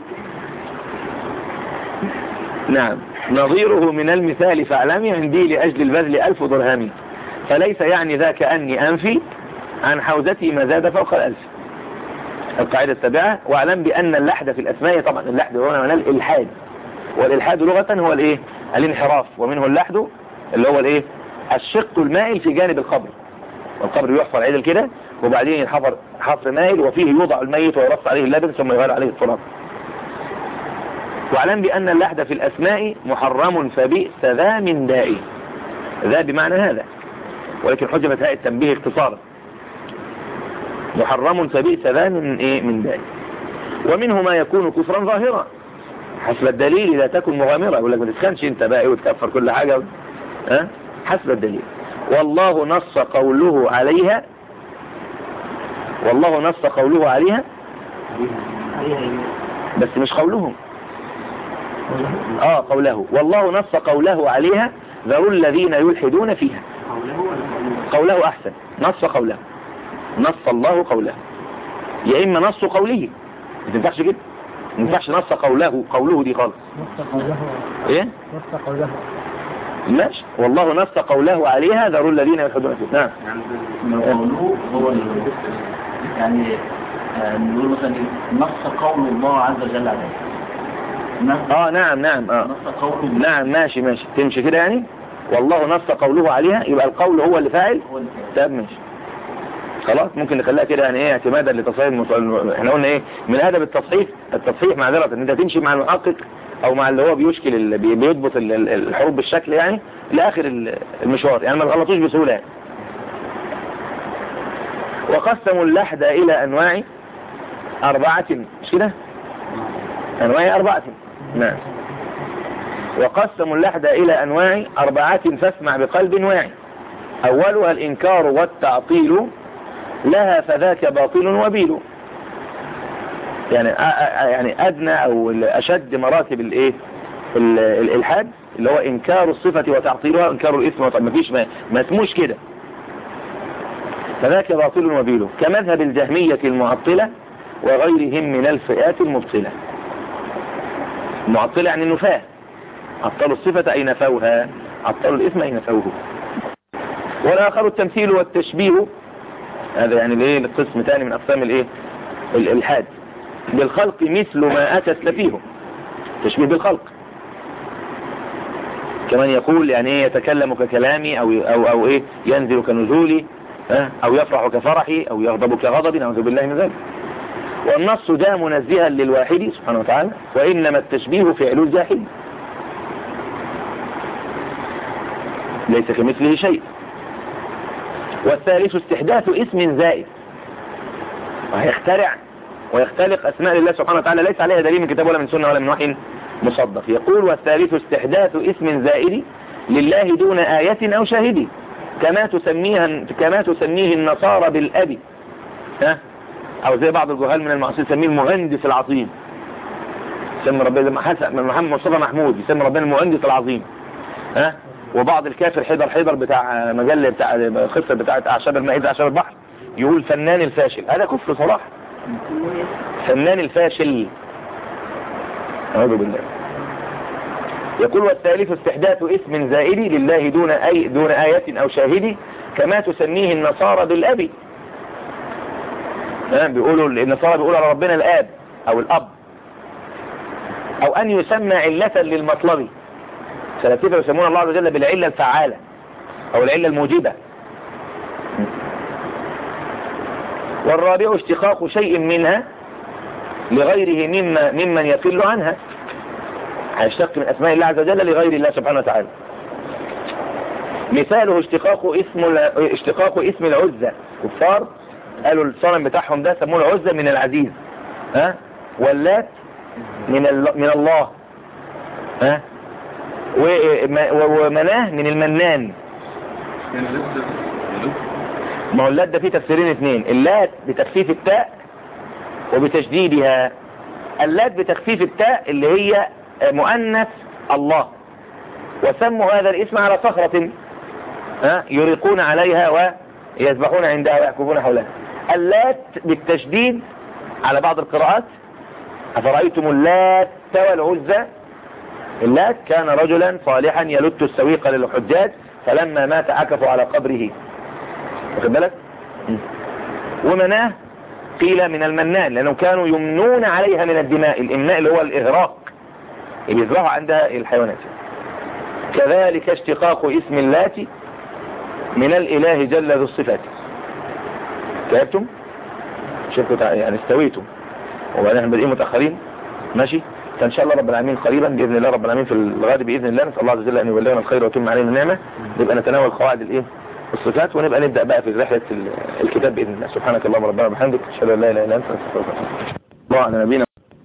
نعم نظيره من المثال فاعلمي عندي لأجل البذل ألف درهم فليس يعني ذاك أني أنفي عن حوزتي ما زاد فوق الألف. القاعدة السابعة واعلم بأن اللحد في الأسماء، طبعا اللحد هو معناه الإلحاد، والإلحاد لغة هو الايه؟ الانحراف، ومنه اللحد اللي هو الايه؟ الشق المائل في جانب القبر. والقبر يحفر عدل كده وبعدين ينحفر حفر مائل وفيه يوضع الميت ويرص عليه اللبن ثم يغير عليه التراب. واعلم بأن اللحد في الأسماء محرم فبئس ذا من داء. ذا بمعنى هذا، ولكن حجبت هاء التنبيه اختصارا. محرم فبئس ذا من ايه؟ من داء. ومنه ما يكون كفرا ظاهرا حسب الدليل لا تكن مغامرة. يقول لك ما تتخنش انت بقى وتكفر كل حاجة. ها حسب الدليل. والله نص قوله عليها والله نص قوله عليها بس مش قولهم. اه قوله. والله نص قوله عليها ذروا الذين يلحدون فيها. قوله احسن. نص قوله. نص الله قوله. يا اما نص قوله ما تنفعش كده. ما ينفعش نص قوله. قوله دي خالص. نص قوله. ايه نص قوله. ماشي. والله نص قوله عليها ذروا الذين يلحدون فيها. نعم يعني قوله هو يعني نقول مثلا نص قول الله عز وجل عليه. اه نعم نعم اه نص قوله. نعم ماشي ماشي تمشي كده يعني. والله نص قوله عليها يبقى القول هو اللي فاعل. طب ماشي خلاص ممكن نخليها كده يعني ايه اعتمادا لتصحيح المص... احنا قلنا ايه من ادب التصحيح التصحيح معذره ان انت تمشي مع المحقق او مع اللي هو بيشكل ال... بيضبط ال... الحروف بالشكل يعني لاخر المشوار يعني ما تغلطوش بسهوله يعني. وقسموا اللحد الى انواع اربعه مش كده؟ انواع اربعه. نعم. وقسموا اللحد الى انواع اربعه فاسمع بقلب واعي. اولها الانكار والتعطيل لها فذاك باطل وبيل. يعني يعني ادنى او اشد مراتب الايه الالحاد اللي هو انكار الصفة وتعطيلها، انكار الاسم وتعطيل. مفيش ما, ما اسموش كده. فذاك باطل وبيل كمذهب الجهمية المعطلة وغيرهم من الفئات المبطلة. المعطلة يعني النفاة. عطلوا الصفة اي نفوها، عطلوا الاسم اي نفوه. والاخر التمثيل والتشبيه، هذا يعني الايه القسم ثاني من اقسام الايه الالحاد بالخلق مثل ما اتت لفيه. تشبيه بالخلق كمان يقول يعني ايه يتكلم ككلامي او او او ايه ينزل كنزولي او يفرح كفرحي او يغضب كغضبي، نعوذ بالله من ذلك. والنص جاء منزها للواحد سبحانه وتعالى وانما التشبيه فعل الجاحد ليس كمثله شيء. والثالث استحداث اسم زائد وهيخترع ويختلق اسماء لله سبحانه وتعالى ليس عليها دليل من كتاب ولا من سنة ولا من وحي مصدق. يقول والثالث استحداث اسم زائد لله دون آية او شاهد كما تسميها كما تسميه النصارى بالأبي، ها او زي بعض الجهال من المعاصرين يسميه المهندس العظيم. يسمي ربنا حسن محمد مصطفى محمود يسمي ربنا المهندس العظيم. ها وبعض الكافر حيدر حيدر بتاع مجلة بتاع قصة بتاعت اعشاب المائدة اعشاب البحر يقول فنان الفاشل. هذا كفر صراحة. فنان الفاشل. أعوذ بالله. يقول والثالث استحداث اسم زائد لله دون أي دون آية أو شاهد كما تسميه النصارى بالأبي. بيقولوا النصارى بيقولوا على ربنا الآب أو الأب، أو أن يسمى علة للمطلب. فلاسفة يسمون الله عز وجل بالعلة الفعالة أو العلة الموجبة. والرابع اشتقاق شيء منها لغيره مما ممن يفل عنها، هيشتق من أسماء الله عز وجل لغير الله سبحانه وتعالى. مثاله اشتقاق اسم اشتقاق اسم العزة. كفار قالوا الصنم بتاعهم ده سموه العزة من العزيز، ها، واللات من من الله، ها، ومناه من المنان. ما هو اللات ده فيه تفسيرين اثنين، اللات بتخفيف التاء وبتشديدها. اللات بتخفيف التاء اللي هي مؤنث الله، وسموا هذا الاسم على صخرة ها يريقون عليها ويذبحون عندها ويعكفون حولها. اللات بالتشديد على بعض القراءات أفرأيتم اللات والعزى. اللات كان رجلا صالحا يلت السويق للحجاج فلما مات عكفوا على قبره، واخد بالك. ومناه قيل من المنان لأنهم كانوا يمنون عليها من الدماء. الإمناء اللي هو الإغراق اللي بيزرعوا عندها الحيوانات. كذلك اشتقاق اسم اللات من الإله جل ذو الصفات. كيفتم شفتوا يعني استويتم وبعدين احنا بادئين متأخرين ماشي. فإن شاء الله رب العالمين قريبا بإذن الله رب العالمين في الغد بإذن الله نسأل الله عز وجل أن يبلغنا الخير ويتم علينا النعمة. نبقى نتناول قواعد الإيه الصفات ونبقى نبدأ بقى في رحلة الكتاب بإذن الله. سبحانك اللهم ربنا وبحمدك أشهد أن لا إله إلا أنت أستغفرك. الله على نبينا